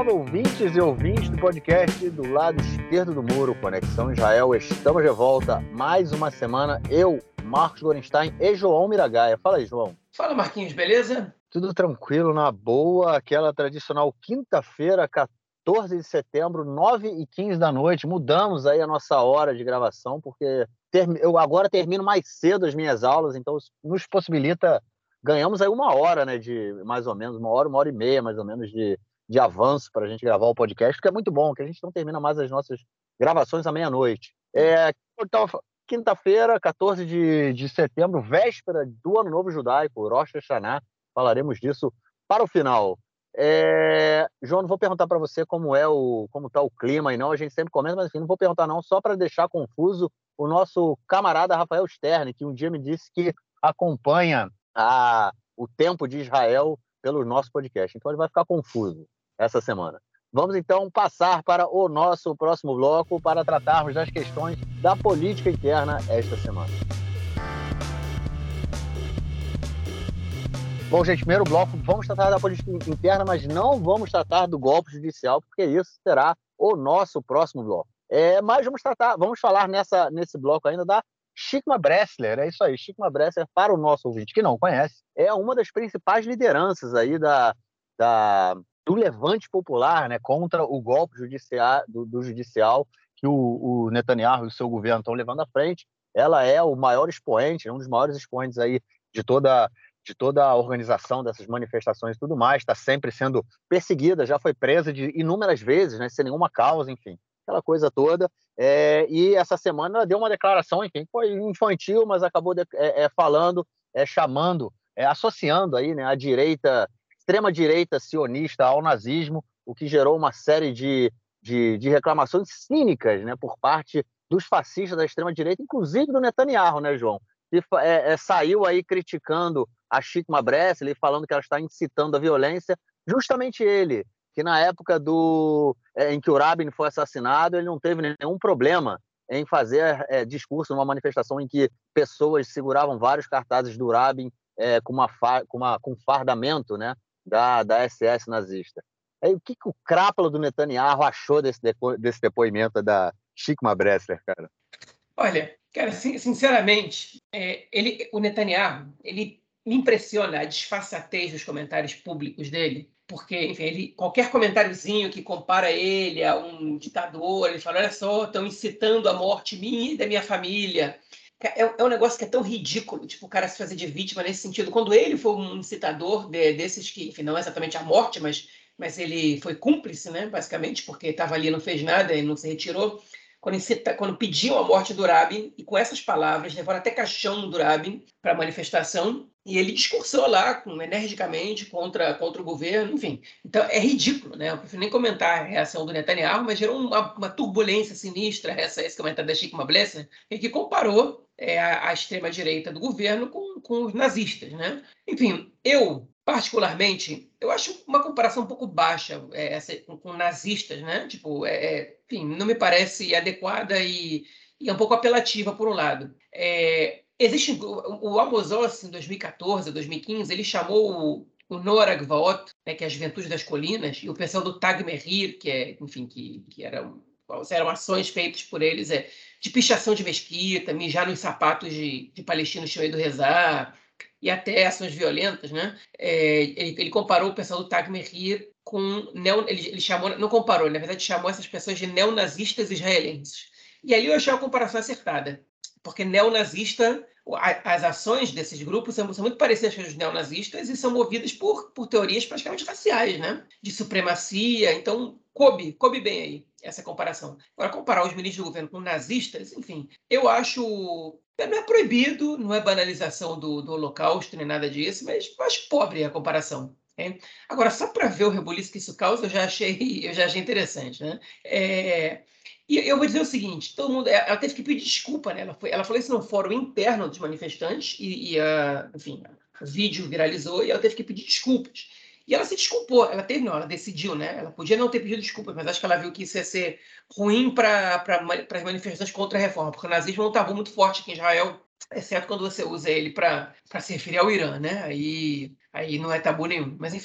salve, ouvintes e ouvintes do podcast do lado esquerdo do muro, Conexão Israel. Estamos de volta mais uma semana. Eu, Marcos Gorenstein e João Miragaia. Fala aí, João. Fala, Marquinhos, beleza? Tudo tranquilo, na boa. Aquela tradicional quinta-feira, 14 de setembro, 9h15 da noite. Mudamos aí a nossa hora de gravação, porque eu agora termino mais cedo as minhas aulas, então isso nos possibilita... Ganhamos aí uma hora, né, de mais ou menos, uma hora e meia, mais ou menos, de avanço para a gente gravar o podcast, que é muito bom, que a gente não termina mais as nossas gravações à meia-noite. Então, quinta-feira, 14 de setembro, véspera do Ano Novo Judaico, Rosh Hashanah, falaremos disso para o final. João, não vou perguntar para você como está o clima e não, a gente sempre comenta, mas enfim, não vou perguntar não, só para deixar confuso o nosso camarada Rafael Stern, que um dia me disse que acompanha o tempo de Israel pelo nosso podcast. Então ele vai ficar confuso essa semana. Vamos então passar para o nosso próximo bloco para tratarmos das questões da política interna esta semana. Bom, gente, primeiro bloco, vamos tratar da política interna, mas não vamos tratar do golpe judicial, porque isso será o nosso próximo bloco. Mas vamos falar nesse bloco ainda da Shikma Bressler, é isso aí, Shikma Bressler, para o nosso ouvinte que não conhece, é uma das principais lideranças aí do levante popular, né, contra o golpe do judicial que o Netanyahu e o seu governo estão levando à frente. Ela é o maior expoente, um dos maiores expoentes aí de toda a organização dessas manifestações e tudo mais, está sempre sendo perseguida, já foi presa de inúmeras vezes, né, sem nenhuma causa, enfim, aquela coisa toda. E essa semana ela deu uma declaração, enfim, foi infantil, mas acabou falando, chamando, associando aí, né, a extrema-direita sionista ao nazismo, o que gerou uma série de reclamações cínicas, né, por parte dos fascistas da extrema-direita, inclusive do Netanyahu, né, João? Que saiu aí criticando a Shikma Bressler, falando que ela está incitando a violência, justamente ele, que na época em que o Rabin foi assassinado, ele não teve nenhum problema em fazer discurso numa manifestação em que pessoas seguravam vários cartazes do Rabin com fardamento, né, da SS nazista. O que o crápula do Netanyahu achou desse depoimento da Shikma Bressler, cara? Olha, cara, sinceramente, o Netanyahu, ele me impressiona a disfarçatez dos comentários públicos dele, porque, enfim, qualquer comentáriozinho que compara ele a um ditador, ele fala, olha só, estão incitando a morte minha e da minha família. É um negócio que é tão ridículo, tipo, o cara se fazer de vítima nesse sentido. Quando ele foi um incitador desses que, enfim, não exatamente a morte, mas ele foi cúmplice, né, basicamente, porque estava ali, não fez nada e não se retirou. Quando pediam a morte do Rabin, e com essas palavras, levaram até caixão do Rabin para a manifestação, e ele discursou lá energicamente contra o governo, enfim. Então, é ridículo, né? Eu prefiro nem comentar a reação do Netanyahu, mas gerou uma turbulência sinistra esse comentário da Shikma Bressler, que comparou a extrema-direita do governo com os nazistas, né? Enfim, particularmente, eu acho uma comparação um pouco baixa essa com nazistas, né? Tipo, enfim, não me parece adequada e é um pouco apelativa, por um lado. Existe o Amos Oz, em 2014, 2015, ele chamou o Noar Agvaot, né, que é a Juventude das Colinas, e o pessoal do Tag Mehir, enfim, que eram ações feitas por eles, de pichação de mesquita, mijar nos sapatos de palestinos que tinham ido rezar, e até ações violentas, né? Ele comparou o pessoal do Tag Mehir com... Ele chamou, não comparou, na verdade chamou essas pessoas de neonazistas israelenses. E ali eu achei a comparação acertada, porque neonazista, as ações desses grupos são muito parecidas com as dos neonazistas e são movidas por teorias praticamente raciais, né? De supremacia. Então, coube bem aí essa comparação. Agora, comparar os ministros do governo com nazistas, enfim, eu acho... Não é proibido, não é banalização do Holocausto, nem nada disso, mas eu acho pobre a comparação. Agora, só para ver o rebuliço que isso causa, eu já achei interessante, né? E eu vou dizer o seguinte, todo mundo, ela teve que pedir desculpa, né? Ela falou isso no fórum interno dos manifestantes enfim, o vídeo viralizou e ela teve que pedir desculpas. E ela se desculpou, ela decidiu, né? Ela podia não ter pedido desculpas, mas acho que ela viu que isso ia ser ruim para as manifestações contra a reforma, porque o nazismo não estava muito forte aqui em Israel, exceto quando você usa ele para se referir ao Irã, né? Aí não é tabu nenhum, mas enfim.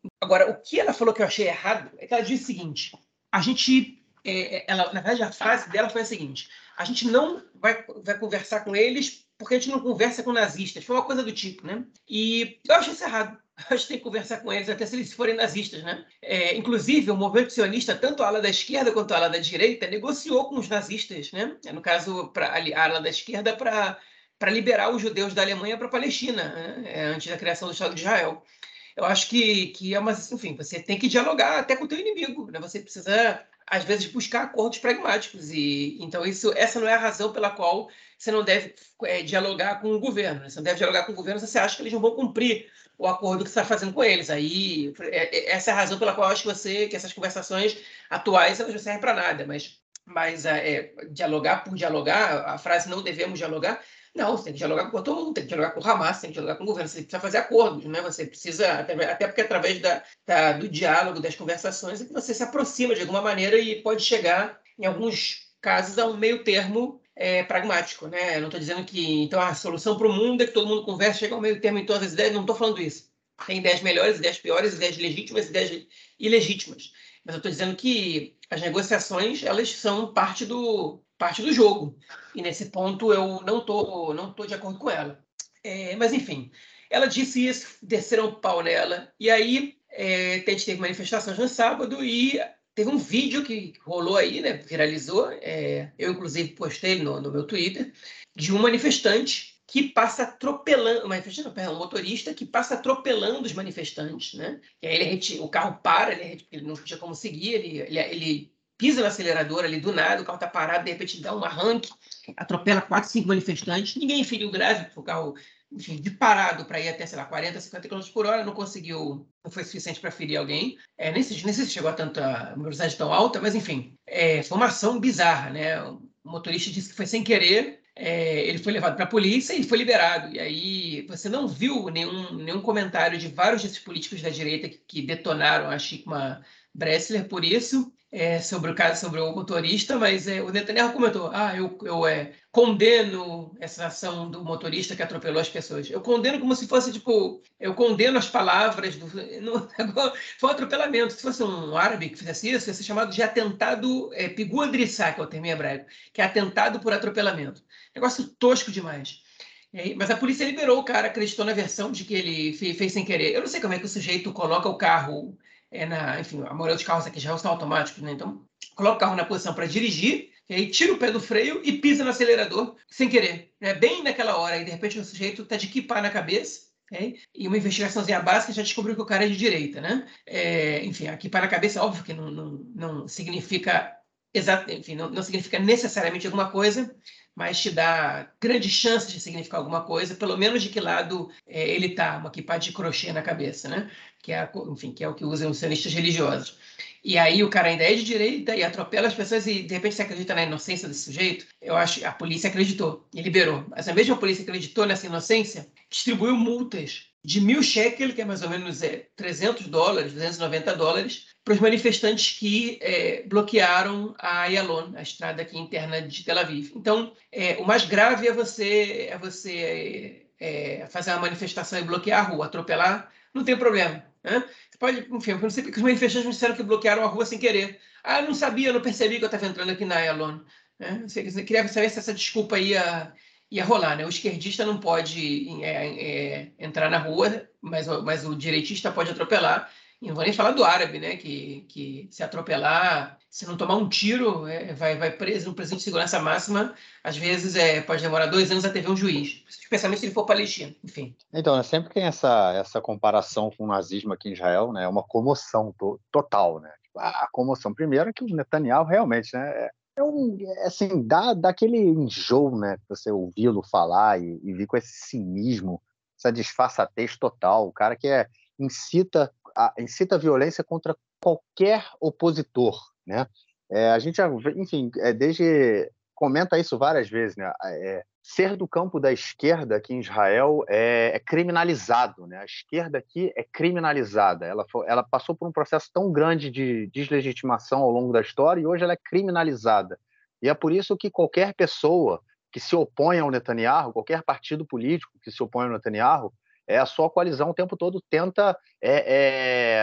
Agora, o que ela falou que eu achei errado é que ela disse o seguinte: a gente, ela, na verdade, a frase dela foi a seguinte: a gente não vai conversar com eles porque a gente não conversa com nazistas. Foi uma coisa do tipo, né? E eu acho isso errado. A gente tem que conversar com eles, até se eles forem nazistas, né? Inclusive, o movimento sionista, tanto a ala da esquerda quanto a ala da direita, negociou com os nazistas, né? No caso, a ala da esquerda para liberar os judeus da Alemanha para a Palestina, né? Antes da criação do Estado de Israel. Eu acho que é uma, enfim, você tem que dialogar até com o teu inimigo, né? Você precisa às vezes buscar acordos pragmáticos e então essa não é a razão pela qual você não deve dialogar com o governo, né? Você não deve dialogar com o governo se você acha que eles não vão cumprir o acordo que você está fazendo com eles. Aí essa é a razão pela qual eu acho que essas conversações atuais elas não servem para nada, mas dialogar por dialogar, a frase não devemos dialogar. Não, você tem que dialogar com todo mundo, tem que dialogar com o Hamas, tem que dialogar com o governo, você precisa fazer acordos, né? Você precisa, até porque através do diálogo, das conversações, é que você se aproxima de alguma maneira e pode chegar, em alguns casos, a um meio termo pragmático, né? Eu não estou dizendo que então a solução para o mundo é que todo mundo conversa, chega ao meio termo em todas as ideias, não estou falando isso. Tem ideias melhores, ideias piores, ideias legítimas, ideias ilegítimas. Mas eu estou dizendo que as negociações elas são parte do jogo. E nesse ponto eu não tô de acordo com ela. Mas, enfim, ela disse isso, desceram o pau nela. E aí a gente teve manifestações no sábado e teve um vídeo que rolou aí, né, viralizou. Eu, inclusive, postei no meu Twitter, de um manifestante que passa atropelando, um motorista que passa atropelando os manifestantes, né? E aí o carro para, ele não tinha como seguir, ele pisa no acelerador ali do nada, o carro está parado, de repente dá um arranque, atropela 4, 5 manifestantes, ninguém feriu grave, porque o carro, enfim, de parado para ir até, sei lá, 40, 50 km por hora, não foi suficiente para ferir alguém. Nem sei se chegou a tanta velocidade tão alta, mas enfim, foi uma ação bizarra, né? O motorista disse que foi sem querer, ele foi levado para a polícia e foi liberado. E aí você não viu nenhum comentário de vários desses políticos da direita que detonaram a Shikma Bressler por isso, sobre o caso, sobre o motorista, mas o Netanyahu comentou: eu condeno essa ação do motorista que atropelou as pessoas. Eu condeno como se fosse, tipo, eu condeno as palavras foi um atropelamento. Se fosse um árabe que fizesse isso, ia ser chamado de atentado pigu drissá, que é o termo em hebraico, que é atentado por atropelamento. Negócio tosco demais. Mas a polícia liberou o cara, acreditou na versão de que ele fez sem querer. Eu não sei como é que o sujeito coloca o carro enfim, a maioria dos carros aqui já são automáticos, né? Então, coloca o carro na posição para dirigir, e aí tira o pé do freio e pisa no acelerador sem querer. Bem naquela hora, e de repente o sujeito está de kippah na cabeça, e uma investigaçãozinha básica já descobriu que o cara é de direita, né? Enfim, a kippah na cabeça, óbvio que não significa enfim, não significa necessariamente alguma coisa, mas te dá grandes chances de significar alguma coisa, pelo menos de que lado ele está, uma kippah de crochê na cabeça, né? Enfim, que é o que usam os sionistas religiosos. E aí o cara ainda é de direita e atropela as pessoas e de repente você acredita na inocência desse sujeito? Eu acho que a polícia acreditou e liberou. Mas a mesma polícia que acreditou nessa inocência distribuiu multas de 1.000 shekel, que é mais ou menos $300, $290, para os manifestantes que bloquearam a Ayalon, a estrada aqui interna de Tel Aviv. Então, o mais grave é você fazer uma manifestação e bloquear a rua, atropelar, não tem problema. Né? Você pode, enfim, eu não sei porque os manifestantes me disseram que bloquearam a rua sem querer. Eu não sabia, eu não percebi que eu estava entrando aqui na Ayalon. Né? Eu queria saber se essa desculpa ia rolar, né? O esquerdista não pode entrar na rua, mas o direitista pode atropelar. E não vou nem falar do árabe, né? Que se atropelar, se não tomar um tiro, vai preso no presídio de segurança máxima. Às vezes pode demorar 2 anos até ver um juiz, especialmente se ele for palestino. Enfim. Então, né, sempre tem essa comparação com o nazismo aqui em Israel, né? É uma comoção total, né? A comoção, primeiro, é que o Netanyahu realmente, né? Assim, dá aquele enjoo, né? Você ouvi-lo falar e vir com esse cinismo, essa disfarçatez total. O cara que incita a violência contra qualquer opositor, né? A gente, enfim, desde comenta isso várias vezes, né? Ser do campo da esquerda aqui em Israel é criminalizado, né? A esquerda aqui é criminalizada. Ela passou por um processo tão grande de deslegitimação ao longo da história e hoje ela é criminalizada. E é por isso que qualquer pessoa que se opõe ao Netanyahu, qualquer partido político que se opõe ao Netanyahu, a sua coalizão o tempo todo tenta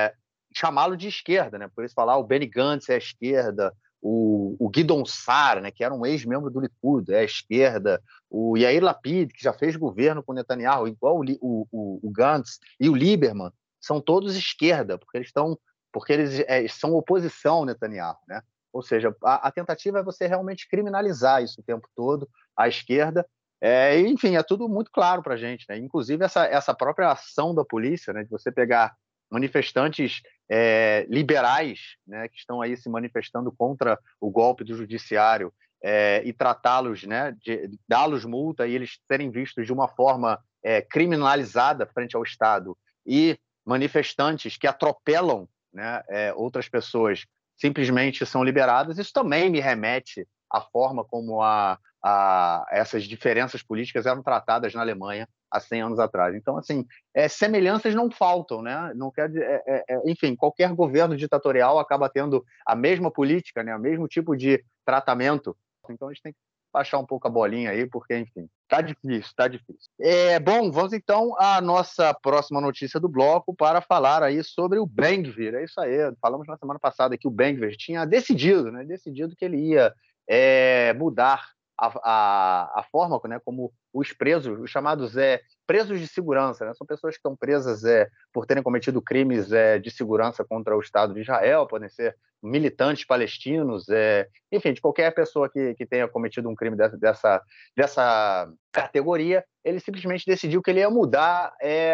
chamá-lo de esquerda, né? Por isso falar o Benny Gantz é a esquerda, o Guidon Saar, né, que era um ex-membro do Likud, é a esquerda, o Yair Lapid, que já fez governo com Netanyahu, igual o Gantz e o Lieberman, são todos esquerda, porque eles são oposição ao Netanyahu, né? Ou seja, a tentativa é você realmente criminalizar isso o tempo todo, a esquerda. Enfim, é tudo muito claro para a gente, né? Inclusive essa própria ação da polícia, né, de você pegar manifestantes liberais, né, que estão aí se manifestando contra o golpe do judiciário, e tratá-los, né, dá-los multa e eles serem vistos de uma forma criminalizada frente ao Estado, e manifestantes que atropelam, né, outras pessoas simplesmente são liberadas. Isso também me remete à forma como essas diferenças políticas eram tratadas na Alemanha há 100 anos atrás. Então, assim, semelhanças não faltam, né? Não quer dizer, enfim, qualquer governo ditatorial acaba tendo a mesma política, né? O mesmo tipo de tratamento. Então, a gente tem que baixar um pouco a bolinha aí, porque, enfim, tá difícil, tá difícil. Bom, vamos então à nossa próxima notícia do bloco para falar aí sobre o Ben-Gvir. É isso aí, falamos na semana passada que o Ben-Gvir tinha decidido, né? Decidido que ele ia mudar a forma, né, como os presos, os chamados presos de segurança, né, são pessoas que estão presas por terem cometido crimes de segurança contra o Estado de Israel, podem ser militantes palestinos, enfim, de qualquer pessoa que tenha cometido um crime dessa categoria. Ele simplesmente decidiu que ele ia mudar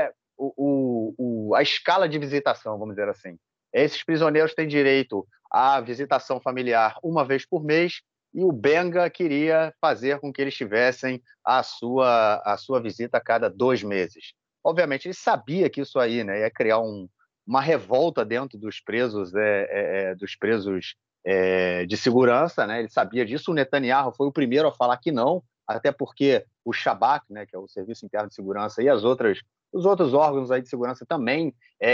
a escala de visitação, vamos dizer assim. Esses prisioneiros têm direito à visitação familiar uma vez por mês, e o Benga queria fazer com que eles tivessem a sua visita a cada 2 meses. Obviamente, ele sabia que isso aí, né, ia criar uma revolta dentro dos presos, de segurança, né? Ele sabia disso. O Netanyahu foi o primeiro a falar que não, até porque o Shabak, né, que é o Serviço Interno de Segurança, e os outros órgãos aí de segurança também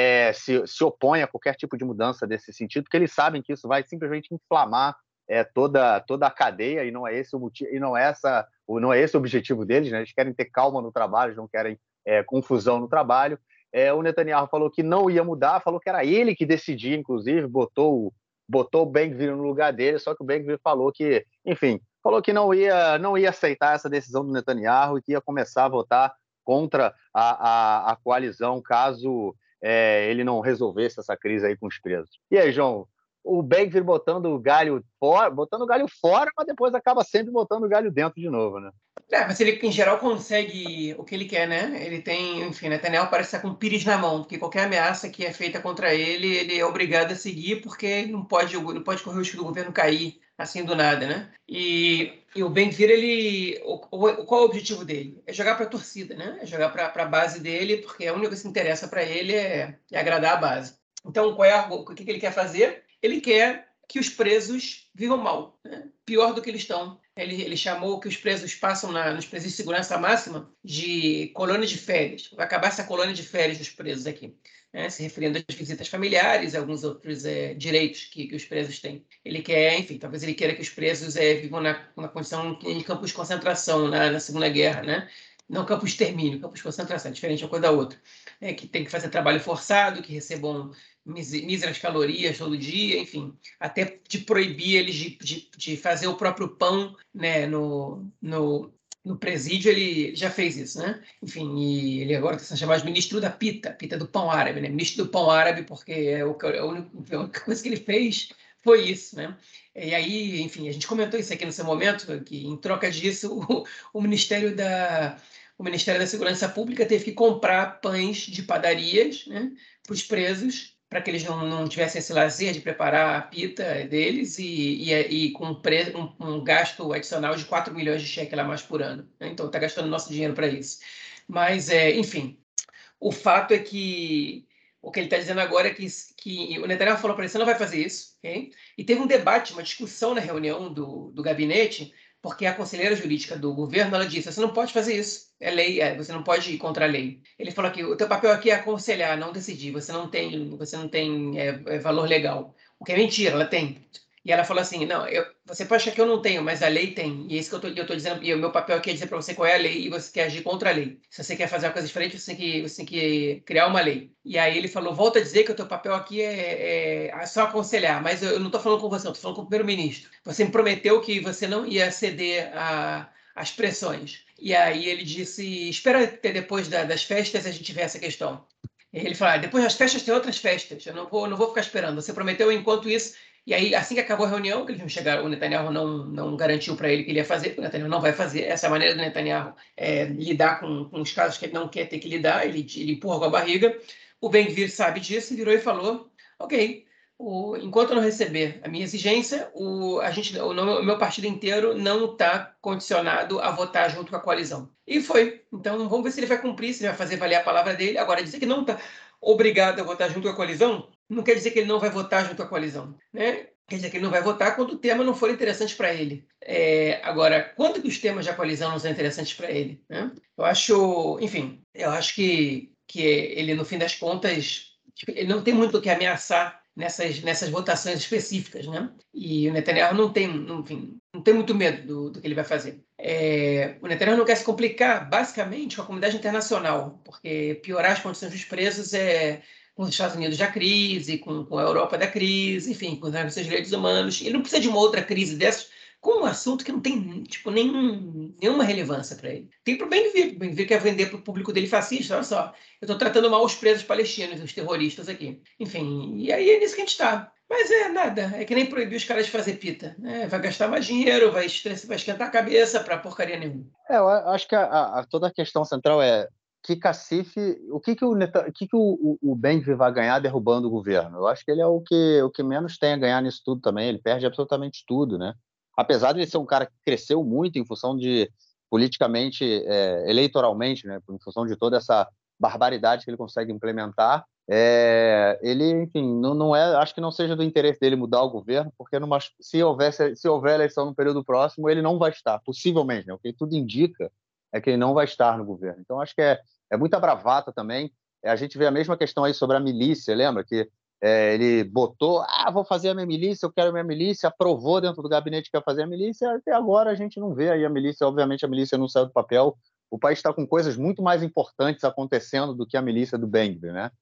se opõem a qualquer tipo de mudança desse sentido, porque eles sabem que isso vai simplesmente inflamar toda a cadeia, e não é esse o motivo, e não é esse o objetivo deles, né? Eles querem ter calma no trabalho, eles não querem confusão no trabalho. O Netanyahu falou que não ia mudar, falou que era ele que decidia, inclusive, botou o Ben-Gvir no lugar dele, só que o Ben-Gvir falou que, enfim, não ia aceitar essa decisão do Netanyahu e que ia começar a votar contra a coalizão caso ele não resolvesse essa crise aí com os presos. E aí, João? O Ben-Gvir botando o galho fora, mas depois acaba sempre botando o galho dentro de novo, né? Mas ele, em geral, consegue o que ele quer, né? Ele tem, enfim, Netanyahu parece estar com o pires na mão, porque qualquer ameaça que é feita contra ele, ele é obrigado a seguir, porque não pode correr o risco do governo cair assim do nada, né? E o Ben-Gvir, qual é o objetivo dele? É jogar para a torcida, né? É jogar para a base dele, porque a única coisa que interessa para ele é agradar a base. Então, o que ele quer fazer? Ele quer que os presos vivam mal, né? Pior do que eles estão. Ele chamou que os presos passam nos presídios de segurança máxima de colônia de férias. Vai acabar essa colônia de férias dos presos aqui, né? Se referindo às visitas familiares e alguns outros direitos que os presos têm. Ele quer, enfim, talvez ele queira que os presos vivam na condição em campos de concentração na Segunda Guerra, né? Não campos de extermínio, campos de concentração, é diferente uma coisa da outra. Que tem que fazer trabalho forçado, que recebam míseras calorias todo dia, enfim, até de proibir eles de fazer o próprio pão, né, no presídio. Ele já fez isso, né? Enfim, e ele agora está sendo chamado de ministro da pita do pão árabe, né? Ministro do pão árabe, porque a única coisa que ele fez foi isso, né? E aí, enfim, a gente comentou isso aqui nesse momento, que em troca disso, o Ministério da Segurança Pública teve que comprar pães de padarias, né, para os presos, para que eles não tivessem esse lazer de preparar a pita deles, e com um gasto adicional de 4 milhões de shekel a mais por ano, né? Então, está gastando nosso dinheiro para isso. Mas, enfim, o fato é que o que ele está dizendo agora é que o Netanyahu falou para ele: você não vai fazer isso, okay? E teve um debate, uma discussão na reunião do gabinete, porque a conselheira jurídica do governo, ela disse: você não pode fazer isso, é lei, você não pode ir contra a lei. Ele falou que o teu papel aqui é aconselhar, não decidir, você não tem valor legal. O que é mentira, ela tem. E ela falou assim, não, você pode achar que eu não tenho, mas a lei tem. E é isso que eu tô dizendo, e o meu papel aqui é dizer para você qual é a lei e você quer agir contra a lei. Se você quer fazer uma coisa diferente, você tem que criar uma lei. E aí ele falou, volta a dizer que o teu papel aqui é só aconselhar, mas eu não estou falando com você, eu estou falando com o primeiro-ministro. Você me prometeu que você não ia ceder às pressões. E aí ele disse, espera até depois das festas a gente vê essa questão. Ele falou, depois das festas tem outras festas, eu não vou ficar esperando. Você prometeu enquanto isso. E aí, assim que acabou a reunião, que eles não chegaram, o Netanyahu não garantiu para ele que ele ia fazer, porque o Netanyahu não vai fazer. Essa é a maneira do Netanyahu lidar com os casos que ele não quer ter que lidar, ele empurra com a barriga. O Ben-Gvir sabe disso e virou e falou, ok, enquanto eu não receber a minha exigência, o meu partido inteiro não está condicionado a votar junto com a coalizão. E foi. Então, vamos ver se ele vai cumprir, se ele vai fazer valer a palavra dele. Agora, dizer que não está obrigado a votar junto com a coalizão, não quer dizer que ele não vai votar junto com a coalizão, né? Quer dizer que ele não vai votar quando o tema não for interessante para ele. Agora, quando que os temas da coalizão não são interessantes para ele? Né? Eu acho que ele, no fim das contas, ele não tem muito o que ameaçar nessas votações específicas, né? E o Netanyahu não tem muito medo do que ele vai fazer. O Netanyahu não quer se complicar, basicamente, com a comunidade internacional, porque piorar as condições dos presos com os Estados Unidos da crise, com a Europa da crise, enfim, com os direitos humanos. Ele não precisa de uma outra crise dessas com um assunto que não tem tipo, nenhuma relevância para ele. Tem para o Ben-Gvir. O Ben-Gvir quer vender para o público dele fascista. Olha só, eu estou tratando mal os presos palestinos, os terroristas aqui. Enfim, e aí é nisso que a gente está. Mas nada, é que nem proibir os caras de fazer pita. Né? Vai gastar mais dinheiro, vai esquentar a cabeça para porcaria nenhuma. Eu acho que toda a questão central é que cacife, o que o Ben-Gvir vai ganhar derrubando o governo? Eu acho que ele é o que menos tem a ganhar nisso tudo também. Ele perde absolutamente tudo, né? Apesar de ele ser um cara que cresceu muito em função de politicamente, eleitoralmente, né? Em função de toda essa barbaridade que ele consegue implementar, ele, enfim, não é, acho que não seja do interesse dele mudar o governo, porque se houver eleição no período próximo, ele não vai estar, possivelmente, né? O que tudo indica é que ele não vai estar no governo. Então, acho que é muita bravata também. A gente vê a mesma questão aí sobre a milícia, lembra? Que ele botou, vou fazer a minha milícia, eu quero a minha milícia, aprovou dentro do gabinete que ia fazer a milícia, até agora a gente não vê aí a milícia, obviamente a milícia não saiu do papel, o país está com coisas muito mais importantes acontecendo do que a milícia do Ben-Gvir, né?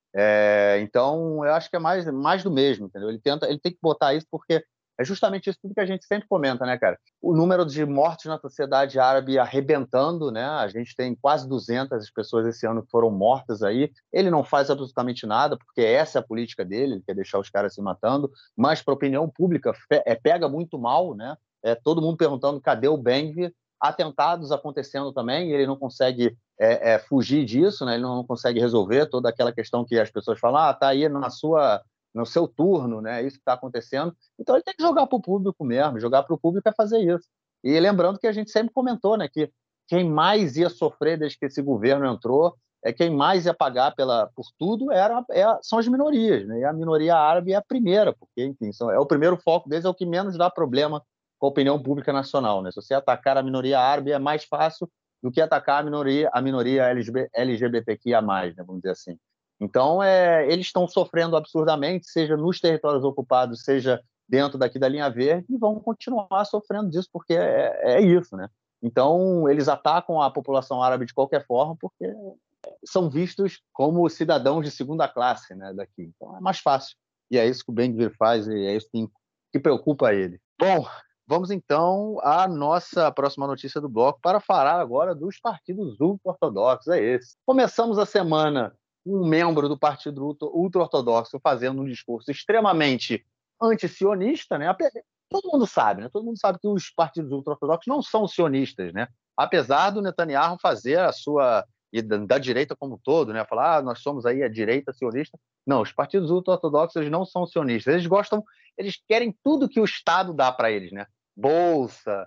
Então, eu acho que é mais do mesmo, entendeu? Ele tem que botar isso porque é justamente isso tudo que a gente sempre comenta, né, cara? O número de mortes na sociedade árabe arrebentando, né? A gente tem quase 200 pessoas esse ano que foram mortas aí. Ele não faz absolutamente nada, porque essa é a política dele, ele quer deixar os caras se matando, mas para a opinião pública pega muito mal, né? Todo mundo perguntando cadê o Ben-Gvir, atentados acontecendo também, ele não consegue fugir disso, né? Ele não consegue resolver toda aquela questão que as pessoas falam, tá aí no seu turno, né? Isso que está acontecendo. Então ele tem que jogar para o público mesmo, jogar para o público é fazer isso. E lembrando que a gente sempre comentou, né, que quem mais ia sofrer desde que esse governo entrou, quem mais ia pagar por tudo são as minorias, né? E a minoria árabe é a primeira, porque, enfim, é o primeiro foco deles, é o que menos dá problema com a opinião pública nacional, né? Se você atacar a minoria árabe é mais fácil do que atacar a minoria LGBTQIA+, né, vamos dizer assim. Então, eles estão sofrendo absurdamente, seja nos territórios ocupados, seja dentro daqui da linha verde, e vão continuar sofrendo disso, porque é isso, né? Então, eles atacam a população árabe de qualquer forma, porque são vistos como cidadãos de segunda classe, né, daqui. Então, é mais fácil. E é isso que o Ben-Gvir faz, e é isso que preocupa ele. Bom, vamos então à nossa próxima notícia do bloco para falar agora dos partidos ultra-ortodoxos. É esse. Começamos a semana com um membro do partido ultra-ortodoxo fazendo um discurso extremamente anti-sionista, né? Todo mundo sabe, né? Todo mundo sabe que os partidos ultra-ortodoxos não são sionistas, né? Apesar do Netanyahu fazer a sua e da direita como um todo, né? Falar, nós somos aí a direita sionista. Não, os partidos ultra-ortodoxos não são sionistas. Eles querem tudo que o Estado dá para eles, né? Bolsa,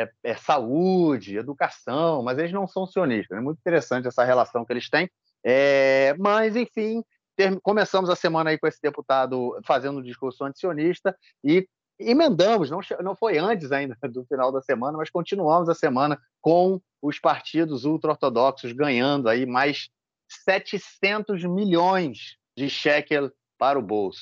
saúde, educação, mas eles não são sionistas. É muito interessante essa relação que eles têm. Mas, enfim, começamos a semana aí com esse deputado fazendo um discurso antisionista e emendamos, não foi antes ainda do final da semana, mas continuamos a semana com os partidos ultra-ortodoxos ganhando aí mais 700 milhões de shekel para o bolso.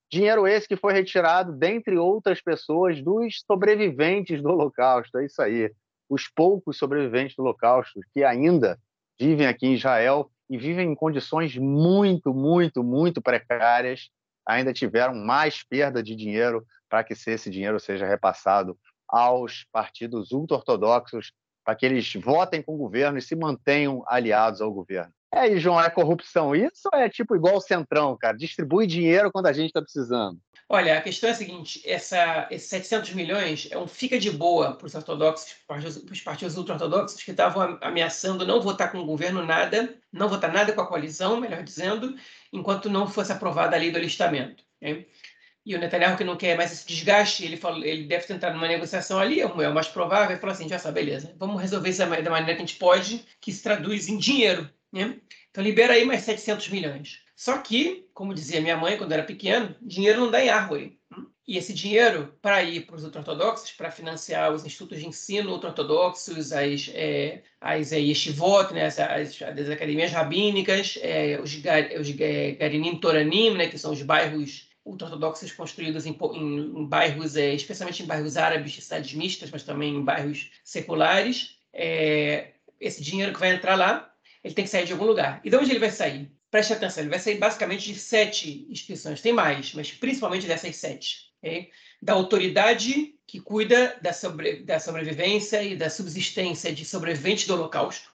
Dinheiro esse que foi retirado, dentre outras pessoas, dos sobreviventes do Holocausto. É isso aí. Os poucos sobreviventes do Holocausto que ainda vivem aqui em Israel e vivem em condições muito, muito, muito precárias, ainda tiveram mais perda de dinheiro para que esse dinheiro seja repassado aos partidos ultra-ortodoxos, para que eles votem com o governo e se mantenham aliados ao governo. É aí, João, é corrupção isso ou é tipo igual o Centrão, cara? Distribui dinheiro quando a gente está precisando. Olha, a questão é a seguinte: esses 700 milhões é um fica de boa para os ortodoxos, para os partidos ultra-ortodoxos que estavam ameaçando não votar com o governo nada, não votar nada com a coalizão, melhor dizendo, enquanto não fosse aprovada a lei do alistamento. Né? E o Netanyahu, que não quer mais esse desgaste, ele deve tentar numa negociação ali, é o mais provável, e falar assim, já sabe, beleza, vamos resolver isso da maneira que a gente pode, que se traduz em dinheiro. Né? Então libera aí mais 700 milhões. Só que, como dizia minha mãe quando era pequeno, dinheiro não dá em árvore. E esse dinheiro, para ir para os ultra-ortodoxos, para financiar os institutos de ensino ultra-ortodoxos, as yeshivot, né, as academias rabínicas, os Garinim Toranim, né, que são os bairros ultra-ortodoxos construídos em bairros, especialmente em bairros árabes de cidades mistas, mas também em bairros seculares. Esse dinheiro que vai entrar lá, ele tem que sair de algum lugar. E de onde ele vai sair? Preste atenção, ele vai sair basicamente de 7 instituições. Tem mais, mas principalmente dessas 7. Okay? Da autoridade que cuida da sobrevivência e da subsistência de sobreviventes do Holocausto.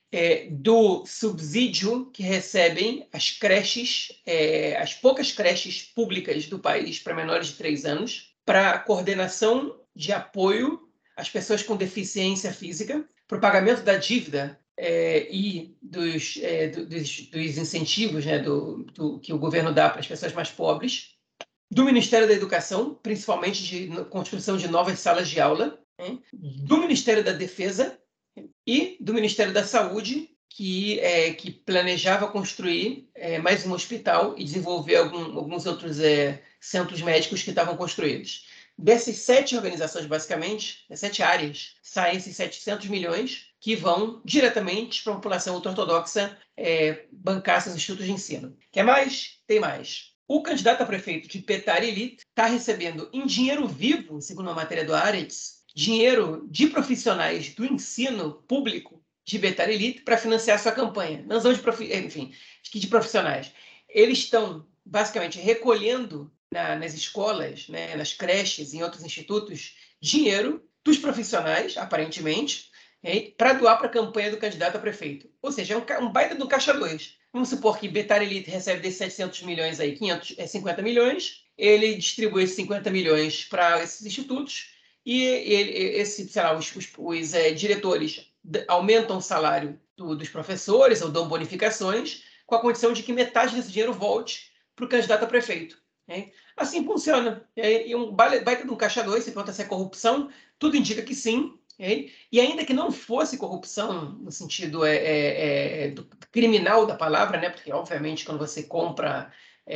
Do subsídio que recebem as creches, as poucas creches públicas do país para menores de 3 anos, para a coordenação de apoio às pessoas com deficiência física, para o pagamento da dívida e dos incentivos, né, que o governo dá para as pessoas mais pobres, do Ministério da Educação, principalmente de construção de novas salas de aula, né, do Ministério da Defesa, e do Ministério da Saúde, que planejava construir mais um hospital e desenvolver alguns outros centros médicos que estavam construídos. Dessas 7 organizações, basicamente, 7 áreas, saem esses 700 milhões que vão diretamente para a população ultra-ortodoxa bancar seus institutos de ensino. Quer mais? Tem mais. O candidato a prefeito de Beitar Illit está recebendo em dinheiro vivo, segundo a matéria do Haaretz, dinheiro de profissionais do ensino público de Beitar Illit para financiar sua campanha. Não são de profissionais. Eles estão, basicamente, recolhendo nas escolas, né, nas creches, em outros institutos, dinheiro dos profissionais, aparentemente, para doar para a campanha do candidato a prefeito. Ou seja, é um baita do caixa 2. Vamos supor que Beitar Illit recebe desses 700 milhões aí, 50 milhões, ele distribui esses 50 milhões para esses institutos, e os diretores aumentam o salário dos professores ou dão bonificações com a condição de que metade desse dinheiro volte para o candidato a prefeito. Hein? Assim funciona. E um baita de um caixa 2, se pergunta se é corrupção, tudo indica que sim. Hein? E ainda que não fosse corrupção no sentido do criminal da palavra, né? Porque, obviamente, quando você compra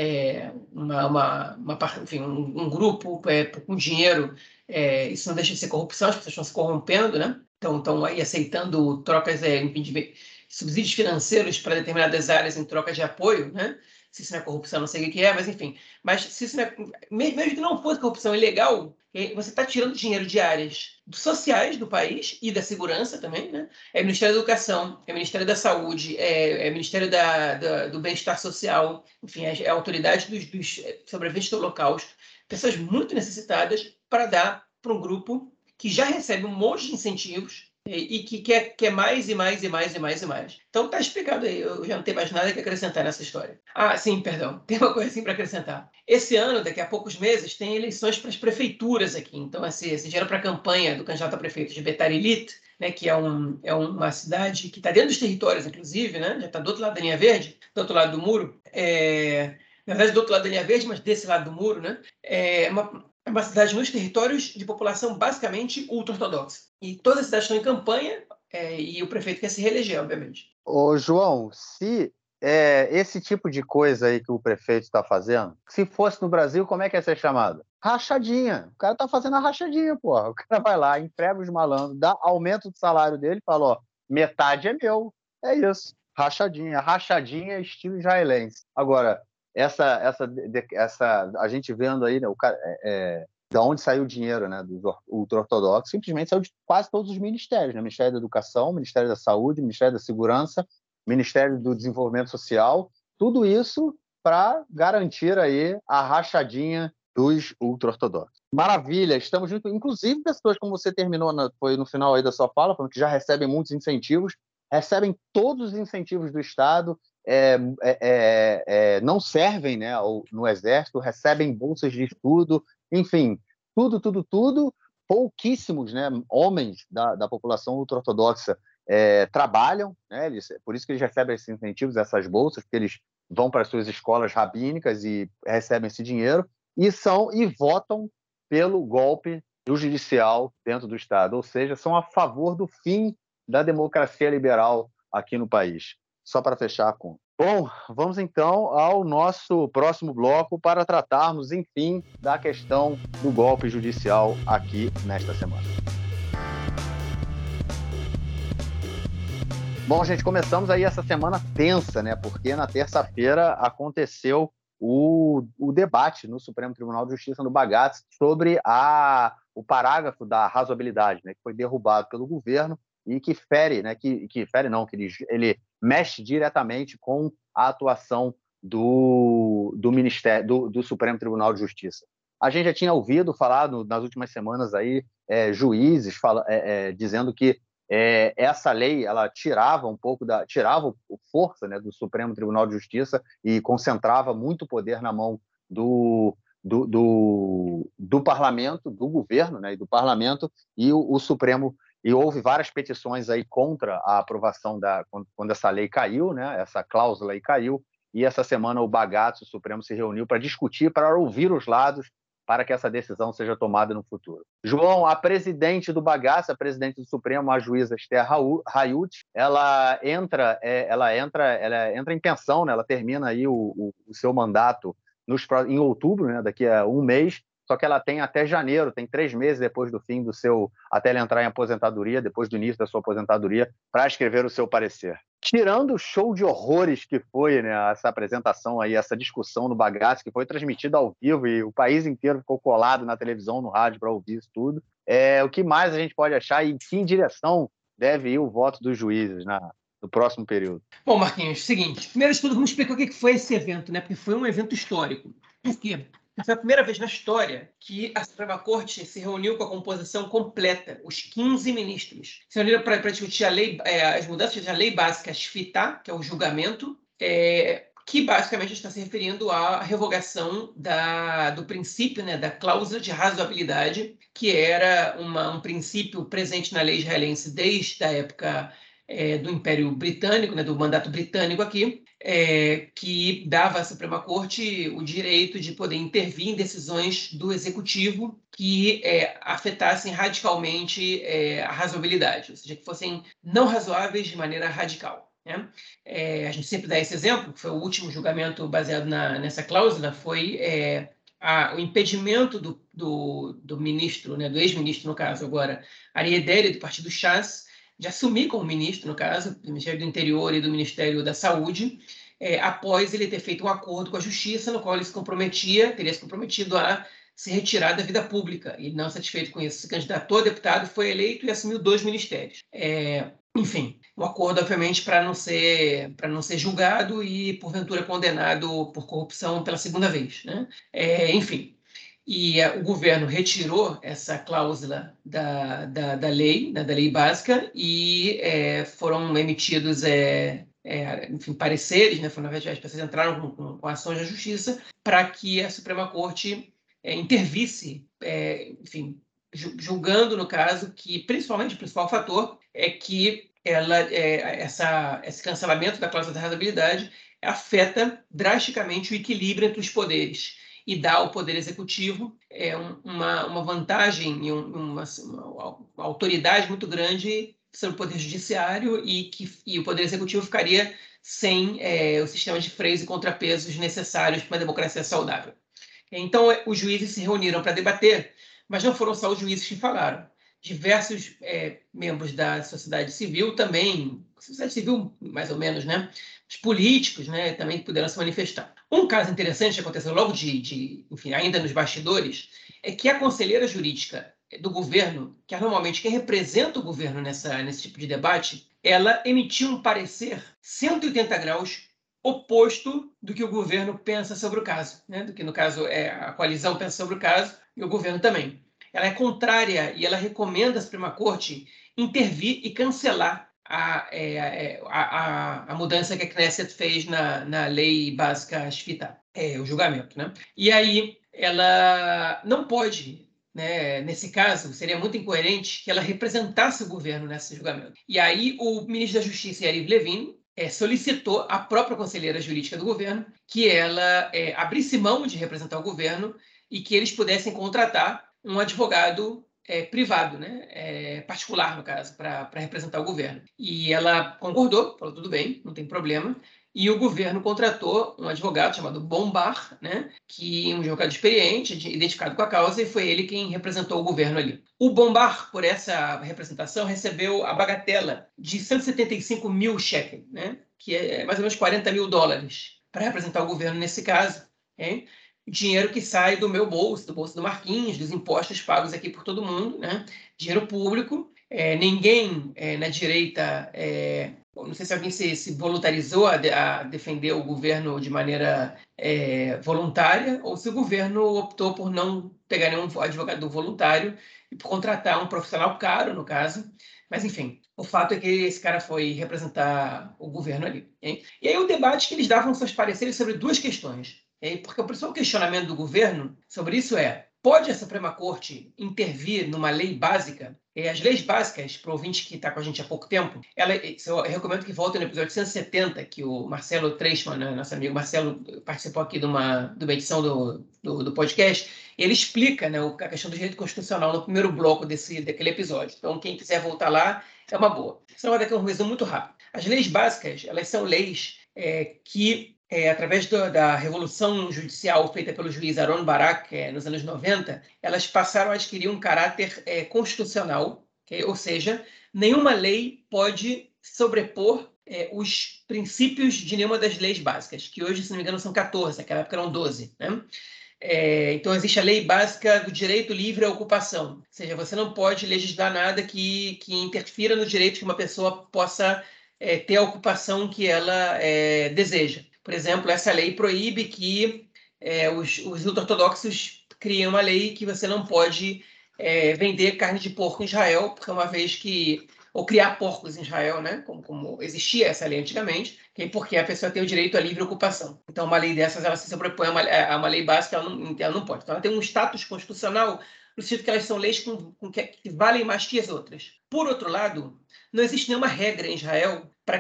um grupo com dinheiro, isso não deixa de ser corrupção, as pessoas estão se corrompendo, né? Estão aí aceitando trocas, subsídios financeiros para determinadas áreas em troca de apoio, né? Se isso não é corrupção, não sei o que é, mas enfim. Mas se isso não é, mesmo que não fosse corrupção ilegal, você está tirando dinheiro de áreas sociais do país e da segurança também, né? É o Ministério da Educação, é o Ministério da Saúde, é o Ministério do Bem-Estar Social, enfim, é a autoridade dos sobreviventes do Holocausto, pessoas muito necessitadas para dar para um grupo que já recebe um monte de incentivos e que quer mais e mais e mais e mais e mais. Então tá explicado aí, eu já não tenho mais nada que acrescentar nessa história. Ah, sim, perdão, tem uma coisa assim para acrescentar. Esse ano, daqui a poucos meses, tem eleições para as prefeituras aqui. Então, esse dinheiro para a campanha do candidato a prefeito de Beitar Illit, né, que é uma cidade que está dentro dos territórios, inclusive, né, já está do outro lado da linha verde, do outro lado do muro. Na verdade, do outro lado da linha verde, mas desse lado do muro, né? É uma cidade nos territórios de população basicamente ultra-ortodoxa. E todas as cidades estão em campanha e o prefeito quer se reeleger, obviamente. Ô, João, se esse tipo de coisa aí que o prefeito está fazendo, se fosse no Brasil, como é que ia ser chamado? Rachadinha. O cara está fazendo a rachadinha, porra. O cara vai lá, emprega os malandros, dá aumento do salário dele, fala, ó, metade é meu. É isso. Rachadinha. Rachadinha estilo israelense. Agora, a gente vendo aí, né, da onde saiu o dinheiro, né, dos ultra-ortodoxos, simplesmente saiu de quase todos os ministérios, né? Ministério da Educação, Ministério da Saúde, Ministério da Segurança, Ministério do Desenvolvimento Social, tudo isso para garantir aí a rachadinha dos ultra-ortodoxos. Maravilha, estamos juntos. Inclusive, pessoas como você terminou, foi no final aí da sua fala, falando que já recebem muitos incentivos, recebem todos os incentivos do Estado, não servem, né, no Exército, recebem bolsas de estudo, enfim, tudo. Pouquíssimos, né, homens da população ultra-ortodoxa trabalham, né, por isso que eles recebem esses incentivos, essas bolsas, porque eles vão para as suas escolas rabínicas e recebem esse dinheiro, e votam pelo golpe do judicial dentro do Estado, ou seja, são a favor do fim da democracia liberal aqui no país. Só para fechar a conta. Bom, vamos então ao nosso próximo bloco para tratarmos, enfim, da questão do golpe judicial aqui nesta semana. Bom, gente, começamos aí essa semana tensa, né? Porque na terça-feira aconteceu o debate no Supremo Tribunal de Justiça, no Bagasse, sobre o parágrafo da razoabilidade, né? Que foi derrubado pelo governo e que fere, né? Que ele mexe diretamente com a atuação do Ministério, do Supremo Tribunal de Justiça. A gente já tinha ouvido falar nas últimas semanas aí juízes dizendo que essa lei ela tirava um pouco tirava força, né, do Supremo Tribunal de Justiça e concentrava muito poder na mão do parlamento, do governo, né, e do parlamento, e o Supremo, e houve várias petições aí contra a aprovação quando essa lei caiu, né, essa cláusula aí caiu, e essa semana o Bagasse, o Supremo, se reuniu para discutir, para ouvir os lados, para que essa decisão seja tomada no futuro. João, a presidente do Bagasse, a presidente do Supremo, a juíza Esther Hayut, ela entra em pensão, né? Ela termina aí o seu mandato em outubro, né? Daqui a um mês, só que ela tem até janeiro, tem 3 meses depois do fim até ela entrar em aposentadoria, depois do início da sua aposentadoria, para escrever o seu parecer. Tirando o show de horrores que foi, né, essa apresentação aí, essa discussão no Bagasse, que foi transmitida ao vivo e o país inteiro ficou colado na televisão, no rádio para ouvir isso tudo, o que mais a gente pode achar e que direção deve ir o voto dos juízes no próximo período? Bom, Marquinhos, seguinte, primeiro de tudo, vamos explicar o que foi esse evento, né? Porque foi um evento histórico. Por quê? Foi a primeira vez na história que a Suprema Corte se reuniu com a composição completa, os 15 ministros. Se reuniram para discutir as mudanças da lei básica Shfitá, que é o julgamento, que basicamente está se referindo à revogação do princípio, né, da cláusula de razoabilidade, que era um princípio presente na lei israelense desde a época do Império Britânico, né, do mandato britânico aqui, que dava à Suprema Corte o direito de poder intervir em decisões do Executivo que afetassem radicalmente a razoabilidade, ou seja, que fossem não razoáveis de maneira radical. Né? A gente sempre dá esse exemplo, que foi o último julgamento baseado nessa cláusula, foi o impedimento do ministro, né, do ex-ministro, no caso agora, Aryeh Deri, do partido Shas, de assumir como ministro, no caso, do Ministério do Interior e do Ministério da Saúde, após ele ter feito um acordo com a Justiça, no qual ele teria se comprometido a se retirar da vida pública. E, não satisfeito com isso, se candidatou a deputado, foi eleito e assumiu 2 ministérios. Enfim, um acordo, obviamente, para não ser julgado e, porventura, condenado por corrupção pela segunda vez. Né? Enfim. E o governo retirou essa cláusula da lei, né, da lei básica, e foram emitidos enfim, pareceres, né, as pessoas entraram com ações da justiça para que a Suprema Corte intervisse, enfim, julgando, no caso, que principalmente o principal fator é que esse cancelamento da cláusula da razoabilidade afeta drasticamente o equilíbrio entre os poderes e dá ao Poder Executivo uma vantagem e uma autoridade muito grande sobre o Poder Judiciário e o Poder Executivo ficaria sem o sistema de freios e contrapesos necessários para uma democracia saudável. Então, os juízes se reuniram para debater, mas não foram só os juízes que falaram. Diversos membros da sociedade civil também, sociedade civil mais ou menos, né? Os políticos, né, também puderam se manifestar. Um caso interessante que aconteceu logo enfim, ainda nos bastidores, é que a conselheira jurídica do governo, que é normalmente quem representa o governo nesse tipo de debate, ela emitiu um parecer 180 graus oposto do que o governo pensa sobre o caso, né? Do que, no caso, a coalizão pensa sobre o caso e o governo também. Ela é contrária e ela recomenda à Suprema Corte intervir e cancelar a mudança que a Knesset fez na lei básica Shvita, o julgamento, né? E aí ela não pode, né, nesse caso, seria muito incoerente que ela representasse o governo nesse julgamento. E aí o ministro da Justiça, Yariv Levin, solicitou à própria conselheira jurídica do governo que ela abrisse mão de representar o governo e que eles pudessem contratar um advogado privado, né? Particular, no caso, para representar o governo. E ela concordou, falou tudo bem, não tem problema. E o governo contratou um advogado chamado Bombar, né? Que é um advogado experiente, identificado com a causa, e foi ele quem representou o governo ali. O Bombar, por essa representação, recebeu a bagatela de 175 mil shekels, né? Que é mais ou menos 40 mil dólares, para representar o governo nesse caso. Hein? Dinheiro que sai do meu bolso, do bolso do Marquinhos, dos impostos pagos aqui por todo mundo, né? Dinheiro público. Ninguém na direita, não sei se alguém se voluntarizou a defender o governo de maneira voluntária, ou se o governo optou por não pegar nenhum advogado voluntário e por contratar um profissional caro, no caso. Mas, enfim, o fato é que esse cara foi representar o governo ali. Hein? E aí o debate que eles davam seus pareceres sobre duas questões. Porque o principal questionamento do governo sobre isso pode a Suprema Corte intervir numa lei básica? As leis básicas, para o ouvinte que está com a gente há pouco tempo, eu recomendo que volte no episódio 170, que o Marcelo Treisman, né, nosso amigo Marcelo, participou aqui de uma edição do podcast. Ele explica, né, a questão do direito constitucional no primeiro bloco daquele episódio. Então, quem quiser voltar lá, é uma boa. Só vai dar aqui um resumo muito rápido. As leis básicas, elas são leis que através da revolução judicial feita pelo juiz Aaron Barak nos anos 90, elas passaram a adquirir um caráter constitucional, okay? Ou seja, nenhuma lei pode sobrepor os princípios de nenhuma das leis básicas, que hoje, se não me engano, são 14, naquela época eram 12. Né? Então, existe a lei básica do direito livre à ocupação, ou seja, você não pode legislar nada que interfira no direito que uma pessoa possa ter a ocupação que ela deseja. Por exemplo, essa lei proíbe que os ultra-ortodoxos criem uma lei que você não pode vender carne de porco em Israel, porque uma vez que... ou criar porcos em Israel, né? Como existia essa lei antigamente, porque a pessoa tem o direito à livre ocupação. Então, uma lei dessas, ela se sobrepõe a uma lei básica, ela não pode. Então, ela tem um status constitucional no sentido que elas são leis que valem mais que as outras. Por outro lado, não existe nenhuma regra em Israel para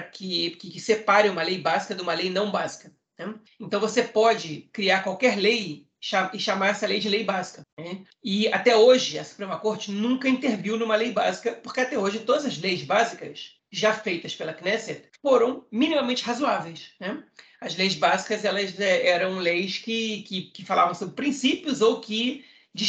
que separe uma lei básica de uma lei não básica. Né? Então, você pode criar qualquer lei e chamar essa lei de lei básica. Né? E, até hoje, a Suprema Corte nunca interviu numa lei básica, porque, até hoje, todas as leis básicas já feitas pela Knesset foram minimamente razoáveis. Né? As leis básicas elas eram leis que falavam sobre princípios ou que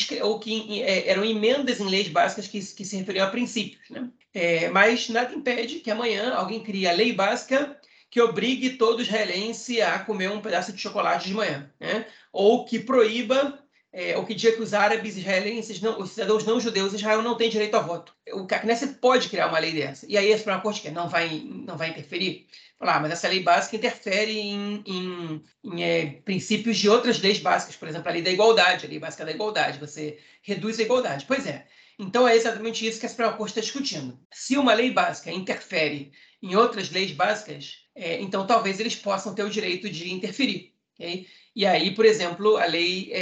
eram emendas em leis básicas que se referiam a princípios. Né? Mas nada impede que amanhã alguém crie a lei básica que obrigue todo israelense a comer um pedaço de chocolate de manhã. Né? Ou que proíba, ou que diga que os árabes israelenses, os cidadãos não judeus de Israel não têm direito a voto. O Knesset pode criar uma lei dessa. E aí a Suprema Corte não vai interferir? Mas essa lei básica interfere em princípios de outras leis básicas, por exemplo, a lei da igualdade, a lei básica da igualdade, você reduz a igualdade. Pois é. Então é exatamente isso que a Suprema Corte está discutindo. Se uma lei básica interfere em outras leis básicas, então talvez eles possam ter o direito de interferir. Okay? E aí, por exemplo, a lei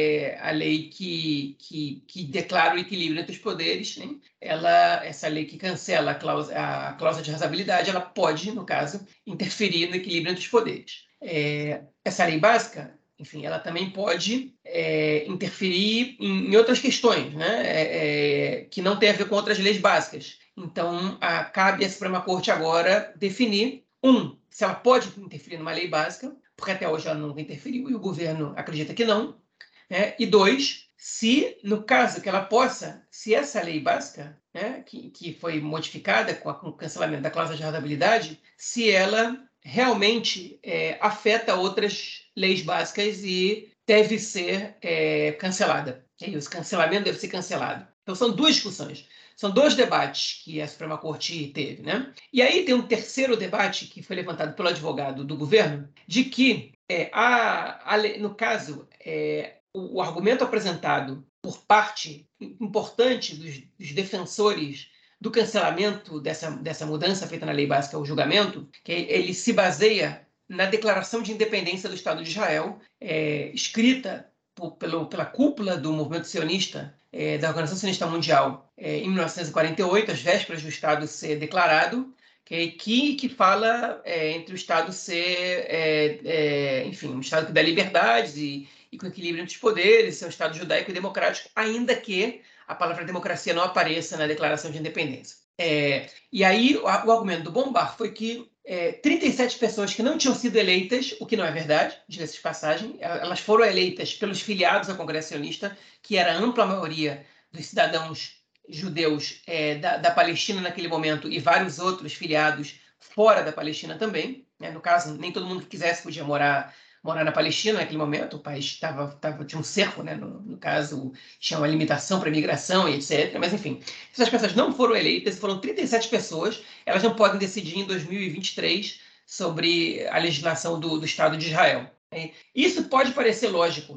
que declara o equilíbrio entre os poderes, né? Essa lei que cancela a cláusula de razoabilidade, ela pode, no caso, interferir no equilíbrio entre os poderes. Essa lei básica, enfim, ela também pode interferir em outras questões, né? Que não tem a ver com outras leis básicas. Então, cabe à Suprema Corte agora definir, se ela pode interferir numa lei básica, porque até hoje ela nunca interferiu e o governo acredita que não. Né? E 2, se, no caso que ela possa, se essa lei básica, né, que foi modificada com o cancelamento da cláusula de razoabilidade, se ela realmente afeta outras leis básicas e deve ser cancelada. Esse cancelamento deve ser cancelado. Então, são duas discussões. São dois debates que a Suprema Corte teve, né? E aí tem um terceiro debate que foi levantado pelo advogado do governo, de que, no caso, o argumento apresentado por parte importante dos defensores do cancelamento dessa mudança feita na lei básica ao julgamento, que ele se baseia na Declaração de Independência do Estado de Israel, escrita pela cúpula do movimento sionista, da Organização Sionista Mundial, em 1948, às vésperas do Estado ser declarado, que fala entre o Estado ser, enfim, um Estado que dá liberdades e com equilíbrio entre os poderes, ser um Estado judaico e democrático, ainda que a palavra democracia não apareça na Declaração de Independência. E aí o argumento do Bombard foi que 37 pessoas que não tinham sido eleitas, o que não é verdade, diga-se de passagem, elas foram eleitas pelos filiados ao Congresso Sionista, que era a ampla maioria dos cidadãos judeus da Palestina naquele momento e vários outros filiados fora da Palestina também. No caso, nem todo mundo que quisesse podia morar na Palestina naquele momento, o país tinha um cerco, né? No caso, tinha uma limitação para a imigração e etc. Mas, enfim, essas pessoas não foram eleitas, foram 37 pessoas, elas não podem decidir em 2023 sobre a legislação do Estado de Israel. Isso pode parecer lógico,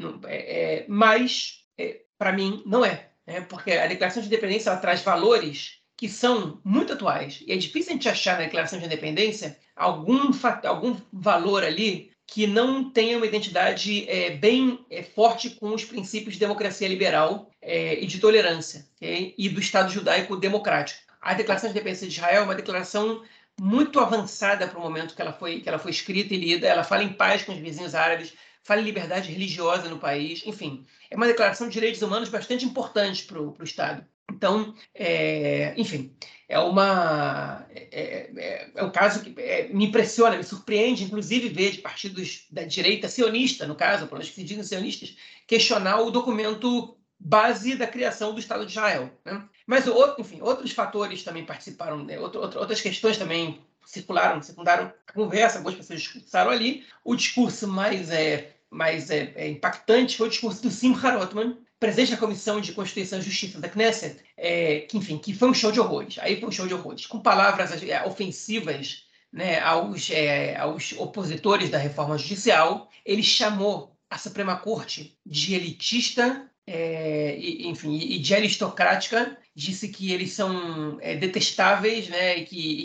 mas, para mim, não é. Porque a Declaração de Independência ela traz valores que são muito atuais. E é difícil a gente achar na Declaração de Independência algum valor ali que não tenha uma identidade bem forte com os princípios de democracia liberal e de tolerância, e do Estado judaico democrático. A Declaração de Independência de Israel é uma declaração muito avançada para o momento que ela foi escrita e lida. Ela fala em paz com os vizinhos árabes, fala em liberdade religiosa no país, enfim. É uma declaração de direitos humanos bastante importante para o Estado. Então, enfim, é um caso que me impressiona, me surpreende, inclusive, ver de partidos da direita sionista, no caso, pelos que se dizem sionistas, questionar o documento base da criação do Estado de Israel. Né? Mas, enfim, outros fatores também participaram, né? Outras questões também secundaram a conversa, algumas pessoas discursaram ali. O discurso mais impactante foi o discurso do Simcha Rothman, presidente da Comissão de Constituição e Justiça da Knesset, que foi um show de horrores. Aí foi um show de horrores, com palavras ofensivas, né, aos opositores da reforma judicial. Ele chamou a Suprema Corte de elitista, e de aristocrática, disse que eles são detestáveis, né, e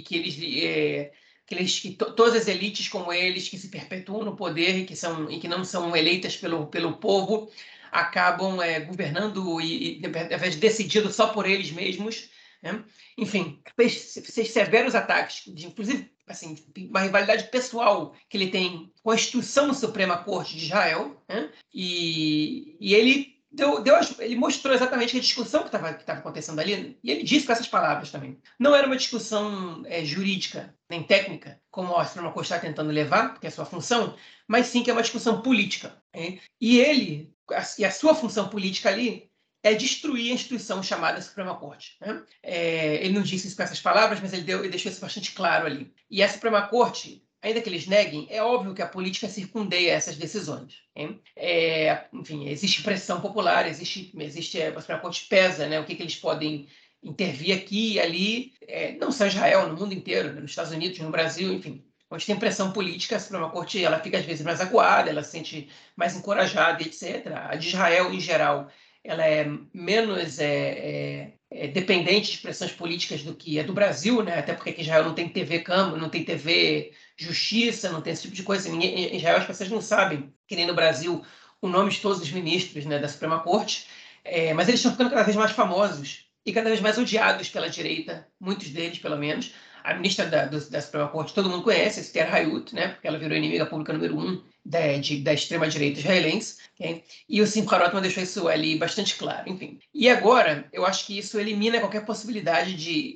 que todas as elites como eles, que se perpetuam no poder e que não são eleitas pelo povo, acabam governando e, ao invés de decidido só por eles mesmos. Né? Enfim, fez severos ataques, inclusive assim, uma rivalidade pessoal que ele tem com a instituição Suprema Corte de Israel, né? E ele ele mostrou exatamente a discussão que estava acontecendo ali, e ele disse com essas palavras também. Não era uma discussão jurídica, nem técnica, como a Suprema Corte está tentando levar, porque é a sua função, mas sim que é uma discussão política. E a sua função política ali é destruir a instituição chamada Suprema Corte. Né? Ele não disse isso com essas palavras, mas ele deixou isso bastante claro ali. E a Suprema Corte, ainda que eles neguem, é óbvio que a política circundeia essas decisões. Enfim, existe pressão popular, a Suprema Corte pesa, né, o que eles podem intervir aqui e ali, não só em Israel, no mundo inteiro, né, nos Estados Unidos, no Brasil, enfim. Onde tem pressão política, a Suprema Corte ela fica às vezes mais acuada, ela se sente mais encorajada, etc. A de Israel, em geral, ela é menos dependente de pressões políticas do que a do Brasil, né? Até porque aqui em Israel não tem TV Câmara, não tem TV Justiça, não tem esse tipo de coisa. Em Israel as pessoas não sabem, que nem no Brasil, o nome de todos os ministros, né, da Suprema Corte, mas eles estão ficando cada vez mais famosos e cada vez mais odiados pela direita, muitos deles, pelo menos. A ministra da Suprema Corte todo mundo conhece, Esther Hayut, né, porque ela virou inimiga pública número 1 da extrema-direita israelense. Okay? E o Simcha Rothman deixou isso ali bastante claro. Enfim. E agora, eu acho que isso elimina qualquer possibilidade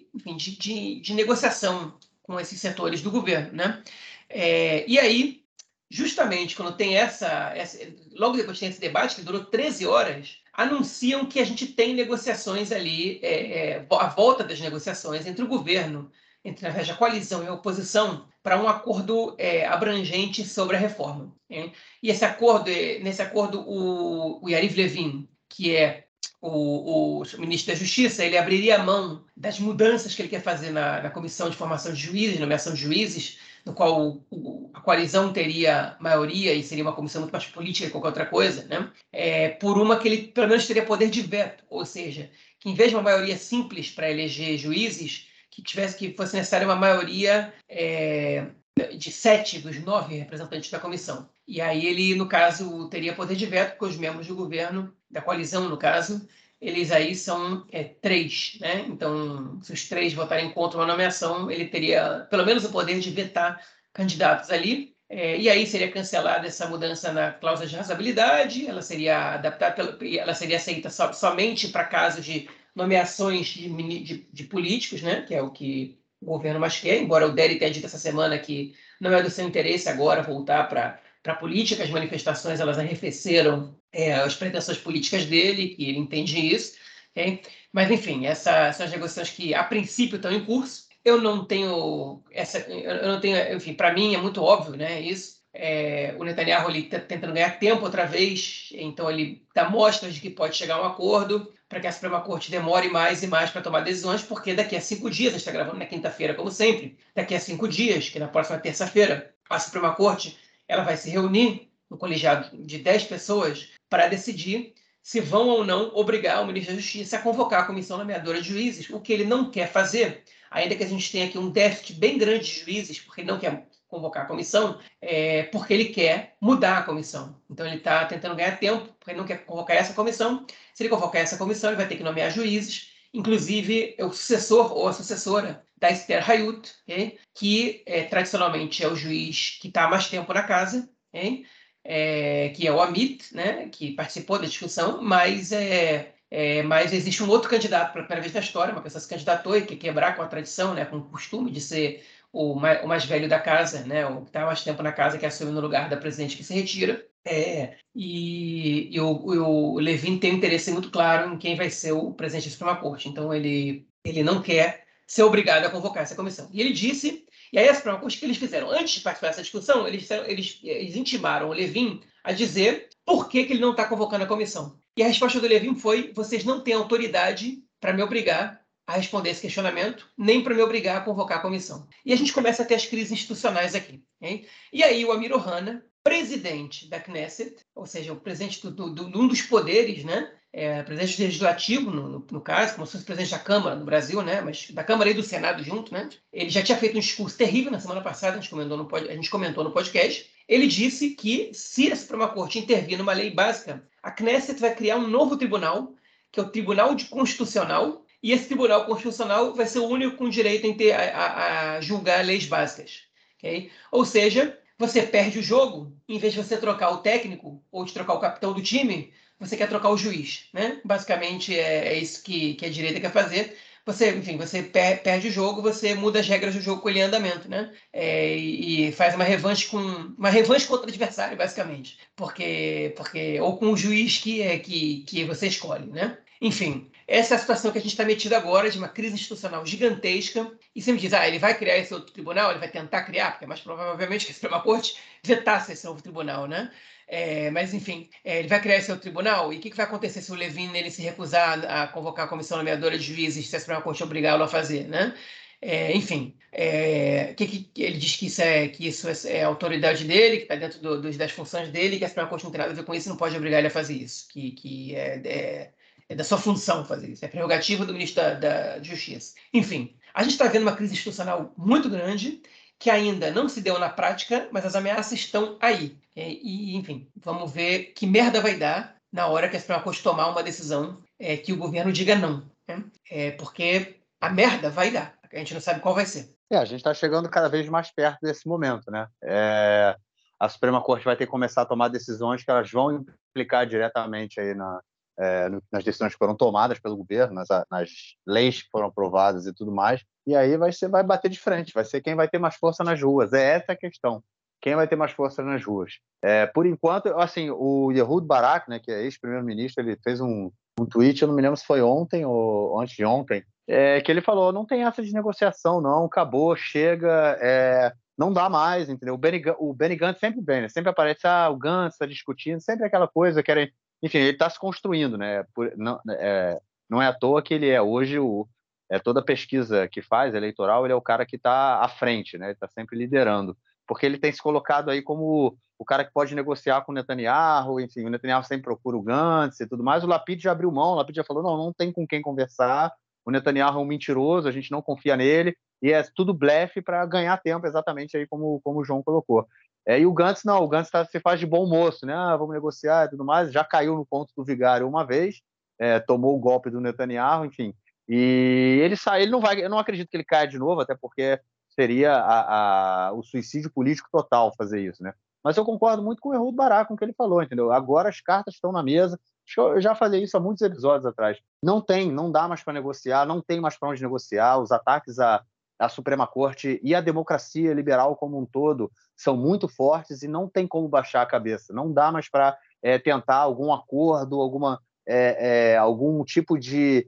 de negociação com esses setores do governo. Né? E aí, justamente quando tem logo depois tem esse debate, que durou 13 horas, anunciam que a gente tem negociações ali, a volta das negociações entre o governo entre, na verdade, a coalizão e a oposição para um acordo abrangente sobre a reforma. E nesse acordo, o Yariv Levin, que é o ministro da Justiça, ele abriria a mão das mudanças que ele quer fazer na Comissão de Formação de Juízes, nomeação de juízes, no qual a coalizão teria maioria e seria uma comissão muito mais política que qualquer outra coisa, né? Por uma que ele, pelo menos, teria poder de veto, ou seja, que em vez de uma maioria simples para eleger juízes, que fosse necessária uma maioria de 7 dos 9 representantes da comissão. E aí ele, no caso, teria poder de veto, porque os membros do governo, da coalizão, no caso, eles aí são 3, né? Então, se os 3 votarem contra uma nomeação, ele teria pelo menos o poder de vetar candidatos ali. E aí seria cancelada essa mudança na cláusula de razoabilidade, ela seria adaptada, ela seria aceita somente para casos de nomeações de políticos, né? Que é o que o governo mais quer, embora o Deri tenha dito essa semana que não é do seu interesse agora voltar para a política, as manifestações elas arrefeceram as pretensões políticas dele, que ele entende isso. Okay? Mas, enfim, essas são as negociações que, a princípio, estão em curso. Eu não tenho, enfim, para mim é muito óbvio, né, isso. O Netanyahu está tentando ganhar tempo outra vez, então ele dá mostras de que pode chegar a um acordo para que a Suprema Corte demore mais e mais para tomar decisões, porque daqui a 5 dias, a gente está gravando na quinta-feira, como sempre, daqui a 5 dias, que na próxima terça-feira, a Suprema Corte ela vai se reunir no colegiado de 10 pessoas para decidir se vão ou não obrigar o ministro da Justiça a convocar a comissão nomeadora de juízes, o que ele não quer fazer, ainda que a gente tenha aqui um déficit bem grande de juízes, porque ele não quer convocar a comissão, porque ele quer mudar a comissão. Então ele está tentando ganhar tempo, porque ele não quer convocar essa comissão. Se ele convocar essa comissão, ele vai ter que nomear juízes, inclusive o sucessor ou a sucessora da Esther Hayut, okay? Que tradicionalmente é o juiz que está há mais tempo na casa, okay? Que é o Amit, né? Que participou da discussão, mas existe um outro candidato pela primeira vez na história, uma pessoa se candidatou e quer quebrar com a tradição, né? Com o costume de ser o mais velho da casa, né? O que está mais tempo na casa, que assume no lugar da presidente que se retira. E o Levin tem um interesse muito claro em quem vai ser o presidente da Suprema Corte. Então, ele não quer ser obrigado a convocar essa comissão. E ele disse, e aí a Suprema Corte, o que eles fizeram? Antes de participar dessa discussão, eles intimaram o Levin a dizer por que ele não está convocando a comissão. E a resposta do Levin foi: vocês não têm autoridade para me obrigar a responder esse questionamento, nem para me obrigar a convocar a comissão. E a gente começa a ter as crises institucionais aqui. Hein? E aí o Amir Ohana, presidente da Knesset, ou seja, o presidente de um dos poderes, né? Presidente legislativo, no caso, como se fosse presidente da Câmara no Brasil, né? Mas da Câmara e do Senado junto, né? Ele já tinha feito um discurso terrível na semana passada, a gente comentou no podcast. Ele disse que, se a Suprema Corte intervir numa lei básica, a Knesset vai criar um novo tribunal, que é o Tribunal Constitucional, e esse Tribunal Constitucional vai ser o único com direito a julgar leis básicas. Okay? Ou seja, você perde o jogo, em vez de você trocar o técnico ou de trocar o capitão do time, você quer trocar o juiz. Né? Basicamente, é isso que a direita quer fazer. Você perde o jogo, você muda as regras do jogo com ele em andamento, né? E faz uma revanche contra o adversário, basicamente. Ou com o juiz que você escolhe, né? Enfim, essa é a situação que a gente está metido agora, de uma crise institucional gigantesca. E você me diz, ele vai criar esse outro tribunal? Ele vai tentar criar? Porque é mais provavelmente que a Suprema Corte vetasse esse novo tribunal, né? Mas, enfim, ele vai criar esse outro tribunal? E o que vai acontecer se o Levin ele se recusar a convocar a comissão nomeadora de juízes, se a Suprema Corte obrigá-lo a fazer, né? Enfim, ele diz que isso é a autoridade dele, que está dentro das funções dele, que a Suprema Corte não tem nada a ver com isso e não pode obrigar ele a fazer isso, que é da sua função fazer isso, é prerrogativa do ministro da Justiça. Enfim, a gente está vendo uma crise institucional muito grande, que ainda não se deu na prática, mas as ameaças estão aí. E, enfim, vamos ver que merda vai dar na hora que a Suprema Corte tomar uma decisão que o governo diga não. Né? Porque a merda vai dar. A gente não sabe qual vai ser. A gente está chegando cada vez mais perto desse momento, né? A Suprema Corte vai ter que começar a tomar decisões que elas vão implicar diretamente aí nas decisões que foram tomadas pelo governo, nas leis que foram aprovadas e tudo mais. E aí vai bater de frente, vai ser quem vai ter mais força nas ruas. Essa a questão. Quem vai ter mais força nas ruas? Por enquanto, assim, o Ehud Barak, né, que é ex-primeiro-ministro, ele fez um um tweet, eu não me lembro se foi ontem ou antes de ontem, que ele falou, não tem essa de negociação, não, acabou, chega, não dá mais, entendeu? O Benny Gantz sempre vem, né? Sempre aparece, o Gantz está discutindo, sempre aquela coisa, enfim, ele está se construindo, né? Não é à toa que ele é hoje toda pesquisa que faz eleitoral, ele é o cara que está à frente, né? Ele está sempre liderando, porque ele tem se colocado aí como o cara que pode negociar com o Netanyahu, enfim, o Netanyahu sempre procura o Gantz e tudo mais. O Lapid já abriu mão, o Lapid já falou, não tem com quem conversar, o Netanyahu é um mentiroso, a gente não confia nele, e é tudo blefe para ganhar tempo, exatamente aí como o João colocou. E o Gantz não, o Gantz se faz de bom moço, né? Vamos negociar e tudo mais, já caiu no ponto do vigário uma vez, tomou o golpe do Netanyahu, enfim, e ele sai, ele não vai, eu não acredito que ele caia de novo, até porque seria o suicídio político total fazer isso, né? Mas eu concordo muito com o Ehud Barak, com o que ele falou, entendeu? Agora as cartas estão na mesa. Eu já falei isso há muitos episódios atrás. Não dá mais para negociar, não tem mais para onde negociar. Os ataques à Suprema Corte e à democracia liberal como um todo são muito fortes e não tem como baixar a cabeça. Não dá mais para tentar algum acordo, algum tipo de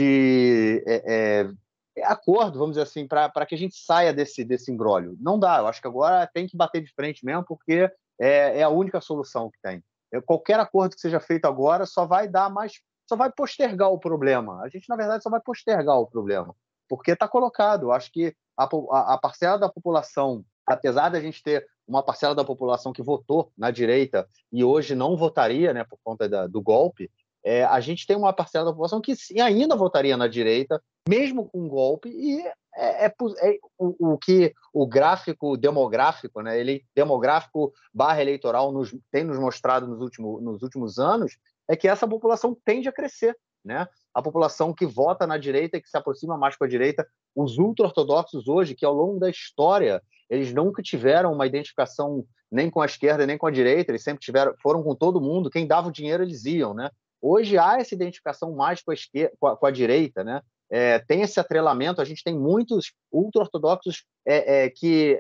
acordo, vamos dizer assim, para que a gente saia desse imbróglio. Não dá, eu acho que agora tem que bater de frente mesmo, porque é a única solução que tem. Qualquer acordo que seja feito agora só vai postergar o problema. A gente, na verdade, só vai postergar o problema, porque está colocado. Eu acho que a parcela da população, apesar da gente ter uma parcela da população que votou na direita e hoje não votaria, né, por conta do golpe, a gente tem uma parcela da população que ainda votaria na direita, mesmo com golpe, e o que o gráfico demográfico, né, demográfico / eleitoral tem nos mostrado nos últimos anos, é que essa população tende a crescer, né? A população que vota na direita e que se aproxima mais com a direita, os ultra-ortodoxos hoje, que ao longo da história eles nunca tiveram uma identificação nem com a esquerda nem com a direita, eles sempre foram com todo mundo, quem dava o dinheiro eles iam, né? Hoje há essa identificação mais com a esquerda, com a direita, né? Tem esse atrelamento, a gente tem muitos ultra-ortodoxos que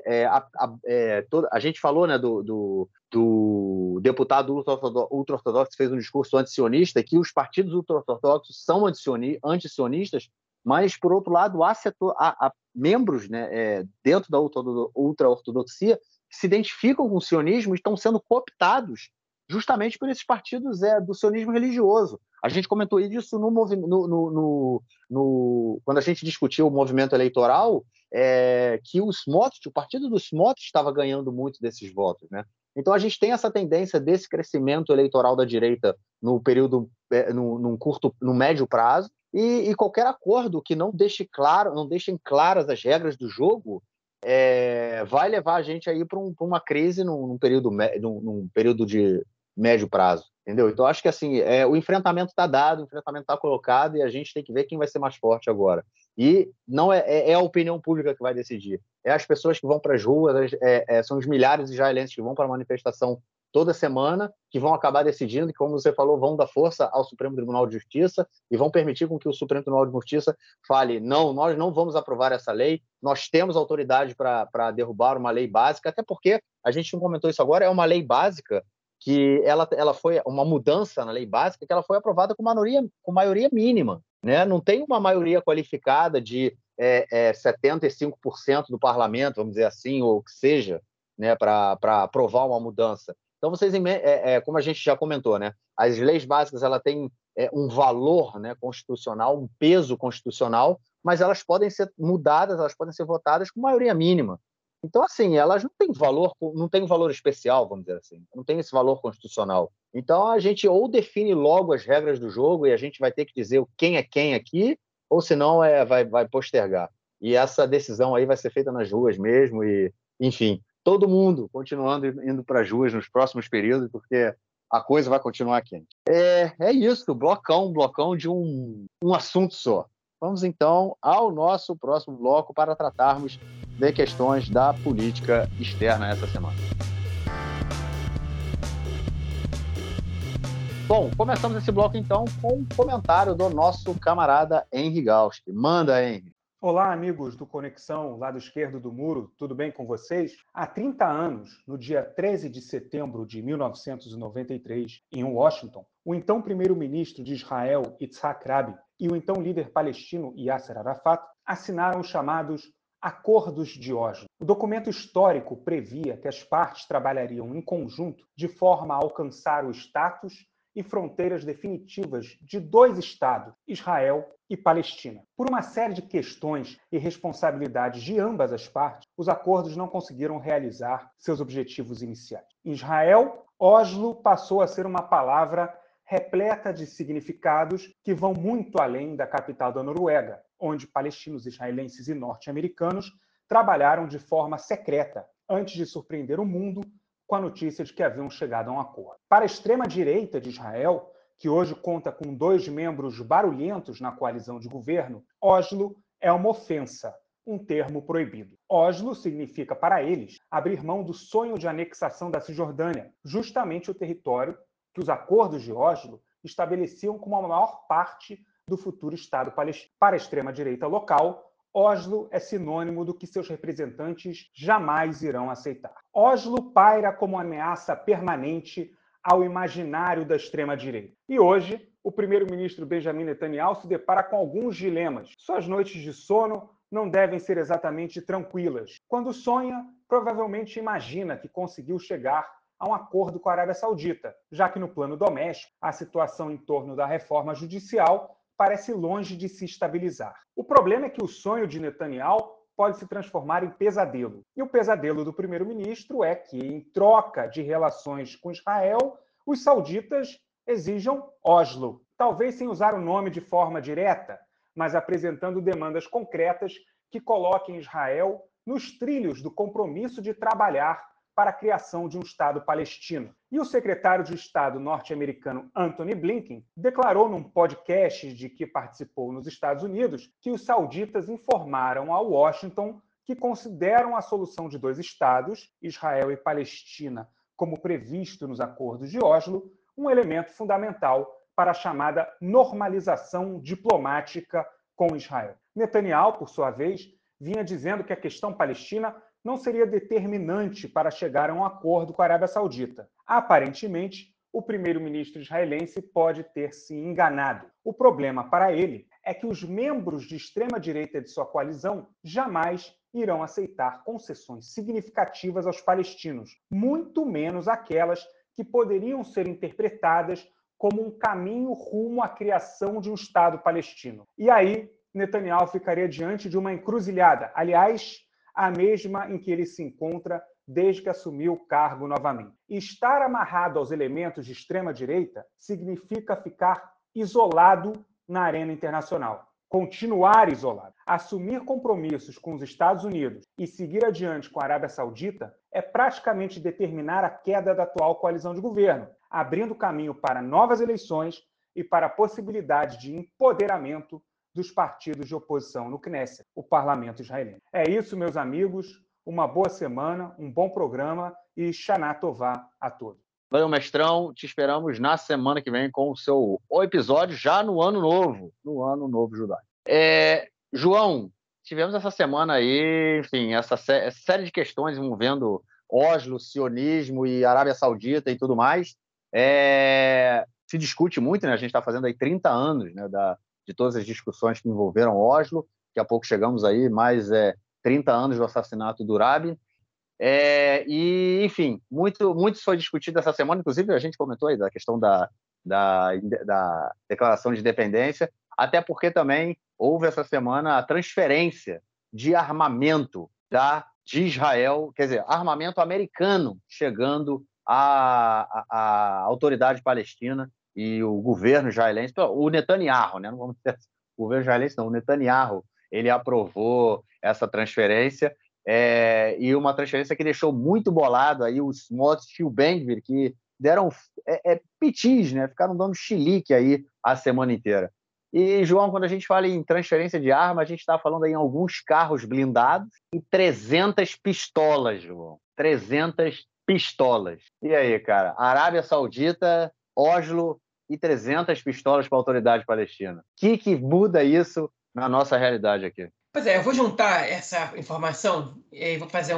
a gente falou, né, do deputado ultra-ortodoxo que fez um discurso antisionista, que os partidos ultra-ortodoxos são antisionistas, mas, por outro lado, há membros, né, dentro da ultra-ortodoxia que se identificam com o sionismo e estão sendo cooptados justamente por esses partidos do sionismo religioso. A gente comentou isso quando a gente discutiu o movimento eleitoral, que o partido do Smotrich estava ganhando muito desses votos, né? Então a gente tem essa tendência desse crescimento eleitoral da direita no período, no médio prazo, e qualquer acordo que não deixem claras as regras do jogo vai levar a gente aí para uma crise num período de médio prazo, entendeu? Então, acho que assim, o enfrentamento está dado, o enfrentamento está colocado e a gente tem que ver quem vai ser mais forte agora. E não é a opinião pública que vai decidir, é as pessoas que vão para as ruas, são os milhares de israelenses que vão para a manifestação toda semana, que vão acabar decidindo, que, como você falou, vão dar força ao Supremo Tribunal de Justiça e vão permitir com que o Supremo Tribunal de Justiça fale, não, nós não vamos aprovar essa lei, nós temos autoridade para derrubar uma lei básica, até porque, a gente não comentou isso agora, é uma lei básica que ela foi uma mudança na lei básica que ela foi aprovada com maioria mínima, né? Não tem uma maioria qualificada de 75% do parlamento, vamos dizer assim, ou o que seja, né, para aprovar uma mudança. Então, como a gente já comentou, né, as leis básicas ela têm um valor, né, constitucional, um peso constitucional, mas elas podem ser mudadas, elas podem ser votadas com maioria mínima. Então, assim, elas não têm um valor especial, vamos dizer assim, não tem esse valor constitucional. Então, a gente ou define logo as regras do jogo e a gente vai ter que dizer quem é quem aqui, ou senão vai postergar. E essa decisão aí vai ser feita nas ruas mesmo, e, enfim, todo mundo continuando indo para as ruas nos próximos períodos, porque a coisa vai continuar quente. É isso, blocão de um assunto só. Vamos, então, ao nosso próximo bloco para tratarmos de questões da política externa essa semana. Bom, começamos esse bloco, então, com um comentário do nosso camarada Henry Gauski. Manda, Henry. Olá, amigos do Conexão, lado esquerdo do muro, tudo bem com vocês? Há 30 anos, no dia 13 de setembro de 1993, em Washington, o então primeiro-ministro de Israel, Yitzhak Rabin, e o então líder palestino, Yasser Arafat, assinaram os chamados Acordos de Oslo. O documento histórico previa que as partes trabalhariam em conjunto de forma a alcançar o status e fronteiras definitivas de dois estados, Israel e Palestina. Por uma série de questões e responsabilidades de ambas as partes, os acordos não conseguiram realizar seus objetivos iniciais. Em Israel, Oslo passou a ser uma palavra repleta de significados que vão muito além da capital da Noruega, onde palestinos, israelenses e norte-americanos trabalharam de forma secreta antes de surpreender o mundo com a notícia de que haviam chegado a um acordo. Para a extrema-direita de Israel, que hoje conta com 2 membros barulhentos na coalizão de governo, Oslo é uma ofensa, um termo proibido. Oslo significa, para eles, abrir mão do sonho de anexação da Cisjordânia, justamente o território que os acordos de Oslo estabeleciam como a maior parte do futuro Estado palestino. Para a extrema-direita local, Oslo é sinônimo do que seus representantes jamais irão aceitar. Oslo paira como ameaça permanente ao imaginário da extrema-direita. E hoje, o primeiro-ministro Benjamin Netanyahu se depara com alguns dilemas. Suas noites de sono não devem ser exatamente tranquilas. Quando sonha, provavelmente imagina que conseguiu chegar a um acordo com a Arábia Saudita, já que no plano doméstico, a situação em torno da reforma judicial parece longe de se estabilizar. O problema é que o sonho de Netanyahu pode se transformar em pesadelo. E o pesadelo do primeiro-ministro é que, em troca de relações com Israel, os sauditas exijam Oslo, talvez sem usar o nome de forma direta, mas apresentando demandas concretas que coloquem Israel nos trilhos do compromisso de trabalhar para a criação de um Estado palestino. E o secretário de Estado norte-americano Antony Blinken declarou num podcast de que participou nos Estados Unidos que os sauditas informaram a Washington que consideram a solução de 2 estados, Israel e Palestina, como previsto nos acordos de Oslo, um elemento fundamental para a chamada normalização diplomática com Israel. Netanyahu, por sua vez, vinha dizendo que a questão palestina não seria determinante para chegar a um acordo com a Arábia Saudita. Aparentemente, o primeiro-ministro israelense pode ter se enganado. O problema para ele é que os membros de extrema-direita de sua coalizão jamais irão aceitar concessões significativas aos palestinos, muito menos aquelas que poderiam ser interpretadas como um caminho rumo à criação de um Estado palestino. E aí, Netanyahu ficaria diante de uma encruzilhada, aliás, a mesma em que ele se encontra desde que assumiu o cargo novamente. Estar amarrado aos elementos de extrema-direita significa ficar isolado na arena internacional. Continuar isolado. Assumir compromissos com os Estados Unidos e seguir adiante com a Arábia Saudita é praticamente determinar a queda da atual coalizão de governo, abrindo caminho para novas eleições e para a possibilidade de empoderamento dos partidos de oposição no Knesset, o parlamento israelense. É isso, meus amigos. Uma boa semana, um bom programa e Shana Tová a todos. Valeu, mestrão. Te esperamos na semana que vem com o episódio já no ano novo judaico. João, tivemos essa semana aí, enfim, essa série de questões envolvendo Oslo, sionismo e Arábia Saudita e tudo mais. Se discute muito, né? A gente está fazendo aí 30 anos, né, de todas as discussões que envolveram Oslo. Daqui a pouco chegamos aí mais 30 anos do assassinato do Rabin. E, enfim, muito foi discutido essa semana. Inclusive, a gente comentou aí da questão da declaração de independência, até porque também houve essa semana a transferência de armamento de Israel, quer dizer, armamento americano chegando à autoridade palestina e o governo israelense, o Netanyahu, né? Não vamos dizer o governo israelense, não, o Netanyahu, ele aprovou essa transferência, e uma transferência que deixou muito bolado aí os Smotrich e o Ben-Gvir, que deram pitis, né? Ficaram dando chilique aí a semana inteira. E, João, quando a gente fala em transferência de arma, a gente está falando aí em alguns carros blindados e 300 pistolas, João. 300 pistolas. E aí, cara? Arábia Saudita, Oslo e 300 pistolas para a autoridade palestina. O que muda isso na nossa realidade aqui? Pois é, eu vou juntar essa informação e vou fazer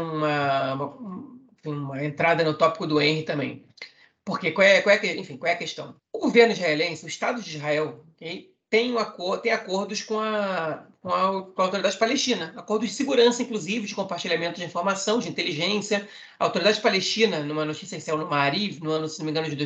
uma entrada no tópico do Henry também. Porque qual é a questão? O governo israelense, o Estado de Israel, okay, tem acordos com a autoridade palestina, acordos de segurança, inclusive, de compartilhamento de informação, de inteligência. A autoridade palestina, numa notícia que saiu no Maariv, no ano, se não me engano, de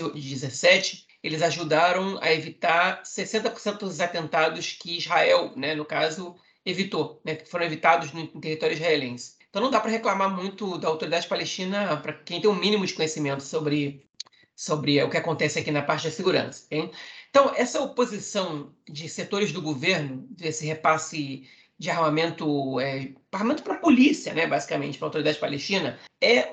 2017, eles ajudaram a evitar 60% dos atentados que Israel, né, no caso, evitou, né, que foram evitados no território israelense. Então não dá para reclamar muito da autoridade palestina para quem tem um mínimo de conhecimento sobre o que acontece aqui na parte da segurança. Okay? Então, essa oposição de setores do governo, desse repasse de armamento para a polícia, né, basicamente, para a autoridade palestina, é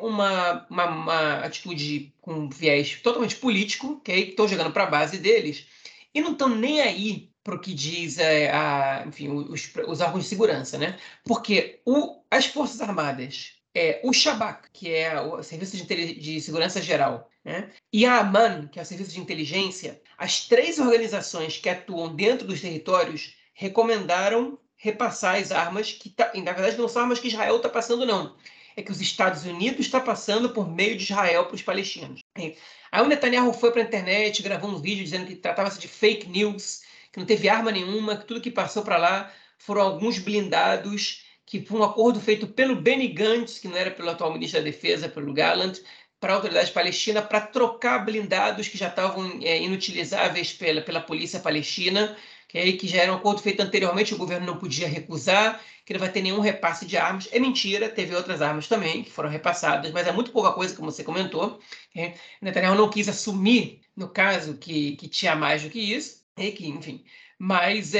uma atitude com viés totalmente político, okay? Que estão jogando para a base deles e não estão nem aí para o que diz enfim, os órgãos de segurança, né? Porque as Forças Armadas, o Shabak, que é o Serviço de Segurança Geral, né? E a Aman, que é o Serviço de Inteligência, as três organizações que atuam dentro dos territórios recomendaram repassar as armas, que na verdade não são armas que Israel está passando, não. É que os Estados Unidos está passando por meio de Israel para os palestinos. Aí o Netanyahu foi para a internet, gravou um vídeo dizendo que tratava-se de fake news, que não teve arma nenhuma, que tudo que passou para lá foram alguns blindados, que foi um acordo feito pelo Benny Gantz, que não era pelo atual ministro da Defesa, pelo Gallant, para a autoridade palestina, para trocar blindados que já estavam inutilizáveis pela polícia palestina, que já era um acordo feito anteriormente, o governo não podia recusar, que não vai ter nenhum repasse de armas. É mentira, teve outras armas também que foram repassadas, mas é muito pouca coisa, como você comentou. Netanyahu não quis assumir, no caso, que tinha mais do que isso, enfim. Mas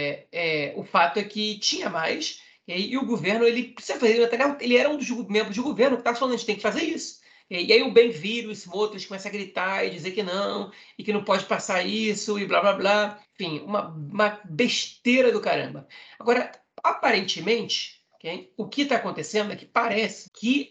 o fato é que tinha mais, e o governo ele precisa fazer. O Netanyahu, ele era um dos membros do governo que estava falando: a gente tem que fazer isso. E aí o Ben-Gvir, o Smotrich começa a gritar e dizer que não, e que não pode passar isso, e blá, blá, blá. Enfim, uma besteira do caramba. Agora, aparentemente, okay, o que está acontecendo é que parece que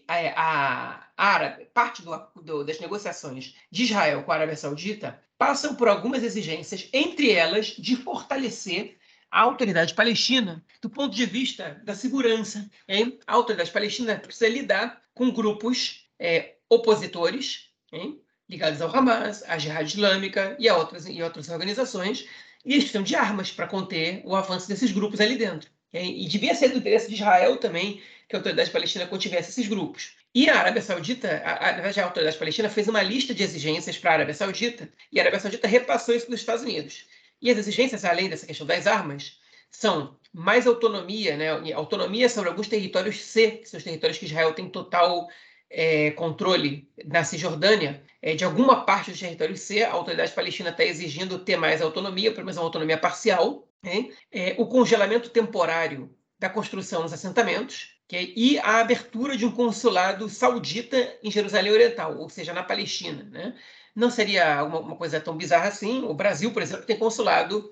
parte das negociações de Israel com a Arábia Saudita passam por algumas exigências, entre elas de fortalecer a autoridade palestina do ponto de vista da segurança. Hein? A autoridade palestina precisa lidar com grupos opositores, hein? Ligados ao Hamas, à Jihad Islâmica e a outras organizações, e eles precisam de armas para conter o avanço desses grupos ali dentro. Okay? E devia ser do interesse de Israel também que a autoridade palestina contivesse esses grupos. E a Arábia Saudita, a autoridade palestina fez uma lista de exigências para a Arábia Saudita, e a Arábia Saudita repassou isso para os Estados Unidos. E as exigências, além dessa questão das armas, são mais autonomia, né? Autonomia sobre alguns territórios C, que são os territórios que Israel tem total controle na Cisjordânia, de alguma parte dos territórios C, a autoridade palestina está exigindo ter mais autonomia, pelo menos uma autonomia parcial, né? O congelamento temporário da construção dos assentamentos, okay? E a abertura de um consulado saudita em Jerusalém Oriental, ou seja, na Palestina, né? Não seria uma coisa tão bizarra assim. O Brasil, por exemplo, tem consulado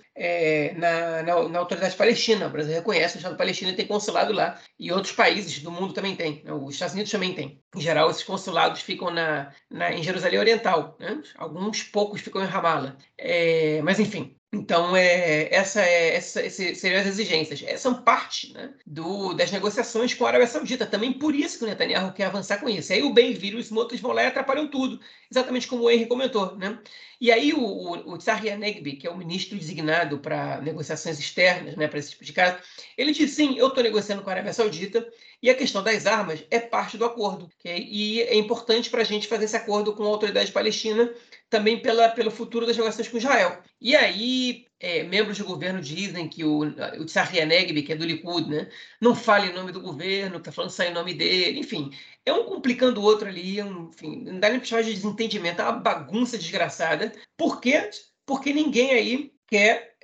na autoridade palestina. O Brasil reconhece o Estado palestino e tem consulado lá. E outros países do mundo também têm. Os Estados Unidos também têm. Em geral, esses consulados ficam em Jerusalém Oriental. Né? Alguns poucos ficam em Ramallah. Mas, enfim. Então, essas seriam as exigências. São parte, né, das negociações com a Arábia Saudita. Também por isso que o Netanyahu quer avançar com isso. Aí o Ben-Gvir e os Smotrich vão lá e atrapalham tudo. Exatamente como o Henry comentou. Né? E aí o Tzachi Hanegbi, que é o ministro designado para negociações externas, né, para esse tipo de caso, ele disse: sim, eu estou negociando com a Arábia Saudita e a questão das armas é parte do acordo. Okay? E é importante para a gente fazer esse acordo com a autoridade palestina também pelo futuro das negociações com Israel. E aí, membros do governo dizem que o Tzachi Hanegbi, que é do Likud, né, não fala em nome do governo, está falando só em nome dele, enfim. É um complicando o outro ali, enfim, não dá nem para chamar de desentendimento, é uma bagunça desgraçada. Por quê? Porque ninguém aí quer,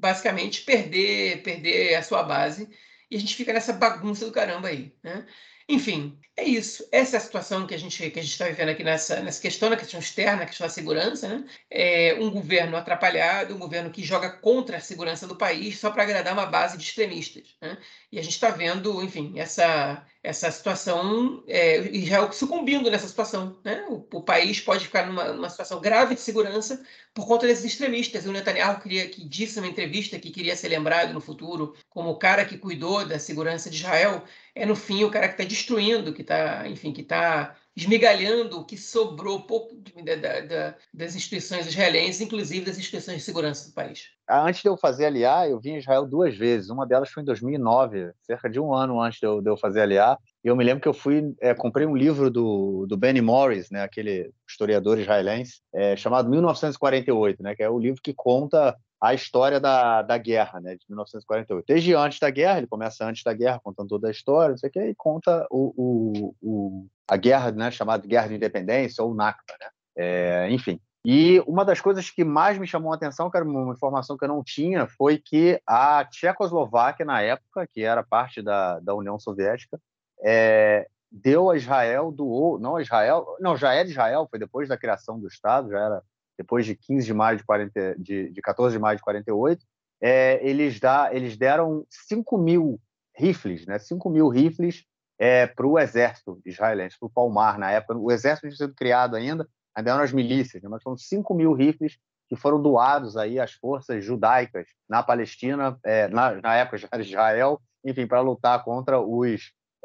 basicamente, perder a sua base, e a gente fica nessa bagunça do caramba aí, né? Enfim, é isso. Essa é a situação que a gente está vivendo aqui nessa questão, na questão externa, na questão da segurança, né? É um governo atrapalhado, um governo que joga contra a segurança do país só para agradar uma base de extremistas, né? E a gente está vendo, enfim, essa situação, Israel sucumbindo nessa situação, né? O país pode ficar numa situação grave de segurança por conta desses extremistas. O Netanyahu que disse numa entrevista que queria ser lembrado no futuro como o cara que cuidou da segurança de Israel, no fim, o cara que está destruindo, que está esmigalhando o que sobrou pouco das instituições israelenses, inclusive das instituições de segurança do país. Antes de eu fazer aliar, eu vim em Israel 2 vezes. Uma delas foi em 2009, cerca de um ano antes de eu fazer aliar. E eu me lembro que eu comprei um livro do Benny Morris, né, aquele historiador israelense, chamado 1948, né, que é o livro que conta a história da guerra, né, de 1948. Desde antes da guerra, ele começa antes da guerra, contando toda a história, não sei o quê, e conta a guerra, né, chamada Guerra de Independência, ou Nakba, né? Enfim. E uma das coisas que mais me chamou a atenção, que era uma informação que eu não tinha, foi que a Tchecoslováquia, na época, que era parte da União Soviética, deu a Israel, já era Israel, foi depois da criação do Estado, já era depois de 14 de maio de 48, eles deram 5.000 rifles, né? 5.000 rifles para o exército israelense, para o Palmar, na época. O exército tinha sido criado ainda eram as milícias, né? Mas foram 5.000 rifles que foram doados aí às forças judaicas na Palestina, na época já era Israel, enfim, para lutar contra os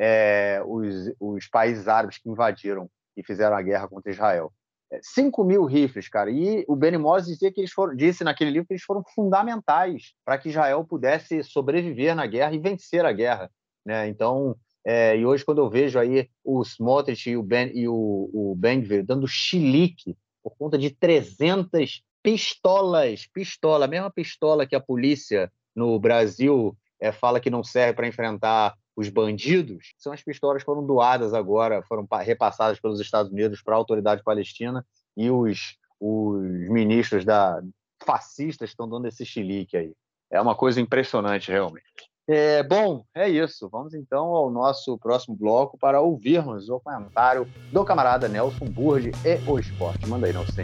países árabes que invadiram e fizeram a guerra contra Israel. 5.000 rifles, cara. E o Benny Morris disse naquele livro que eles foram fundamentais para que Israel pudesse sobreviver na guerra e vencer a guerra, né? Então, e hoje, quando eu vejo aí o Smotrich e o Ben-Gvir dando chilique por conta de 300 pistolas, a mesma pistola que a polícia no Brasil fala que não serve para enfrentar os bandidos, são as pistolas que foram doadas agora, foram repassadas pelos Estados Unidos para a autoridade palestina, e os ministros fascistas estão dando esse chilique aí. É uma coisa impressionante, realmente. Bom, é isso. Vamos então ao nosso próximo bloco para ouvirmos o comentário do camarada Nelson Burdi e o esporte. Manda aí, Nelson.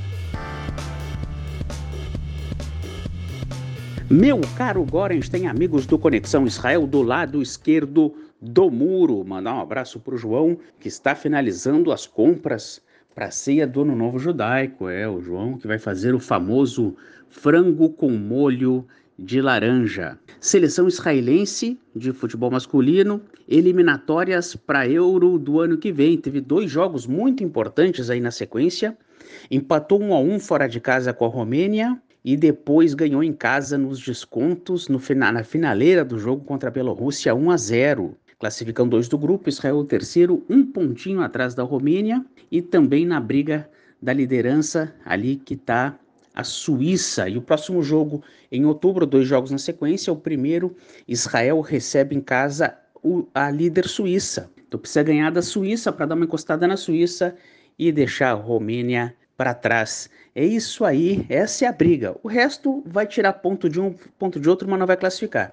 Meu caro Gorenstein, amigos do Conexão Israel, do lado esquerdo do muro. Mandar um abraço para o João, que está finalizando as compras para a ceia do Ano Novo Judaico. O João que vai fazer o famoso frango com molho de laranja. Seleção israelense de futebol masculino, eliminatórias para Euro do ano que vem. Teve 2 jogos muito importantes aí na sequência. Empatou 1-1 fora de casa com a Romênia e depois ganhou em casa nos descontos na finaleira do jogo contra a Bielorrússia 1-0. Classificam 2 do grupo, Israel o terceiro, 1 pontinho atrás da Romênia, e também na briga da liderança ali que está a Suíça. E o próximo jogo em outubro, 2 jogos na sequência. O primeiro, Israel recebe em casa a líder Suíça. Então precisa ganhar da Suíça para dar uma encostada na Suíça e deixar a Romênia para trás. É isso aí, essa é a briga. O resto vai tirar ponto de um, ponto de outro, mas não vai classificar.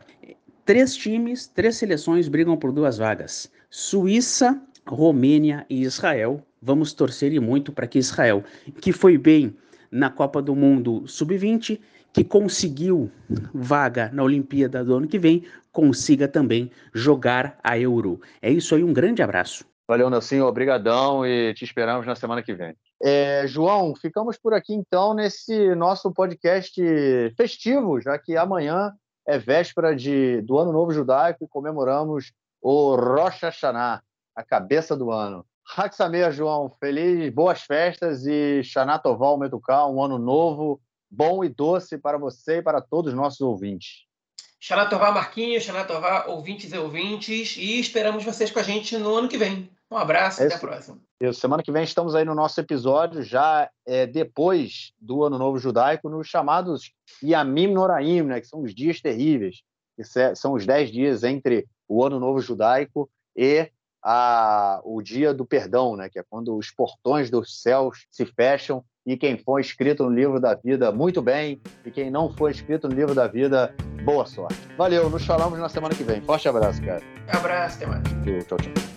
3 times, 3 seleções brigam por 2 vagas. Suíça, Romênia e Israel. Vamos torcer e muito para que Israel, que foi bem na Copa do Mundo Sub-20, que conseguiu vaga na Olimpíada do ano que vem, consiga também jogar a Euro. É isso aí, um grande abraço. Valeu, Nelson, obrigadão, e te esperamos na semana que vem. João, ficamos por aqui então nesse nosso podcast festivo, já que amanhã é véspera do Ano Novo Judaico e comemoramos o Rosh Hashanah, a cabeça do ano. Hag Sameach, João, boas festas e Shana Tová Umetukah, um ano novo, bom e doce para você e para todos os nossos ouvintes. Shana Tová, Marquinhos, Shana Tová, ouvintes e ouvintes, e esperamos vocês com a gente no ano que vem. Um abraço, até a próxima. Semana que vem estamos aí no nosso episódio, já depois do Ano Novo Judaico, nos chamados Yamim Noraim, né, que são os dias terríveis, que são os 10 dias entre o Ano Novo Judaico e o dia do perdão, né, que é quando os portões dos céus se fecham e quem for inscrito no livro da vida, muito bem, e quem não for inscrito no livro da vida, boa sorte. Valeu, nos falamos na semana que vem. Forte abraço, cara. Abraço, até mais. Tchau, tchau.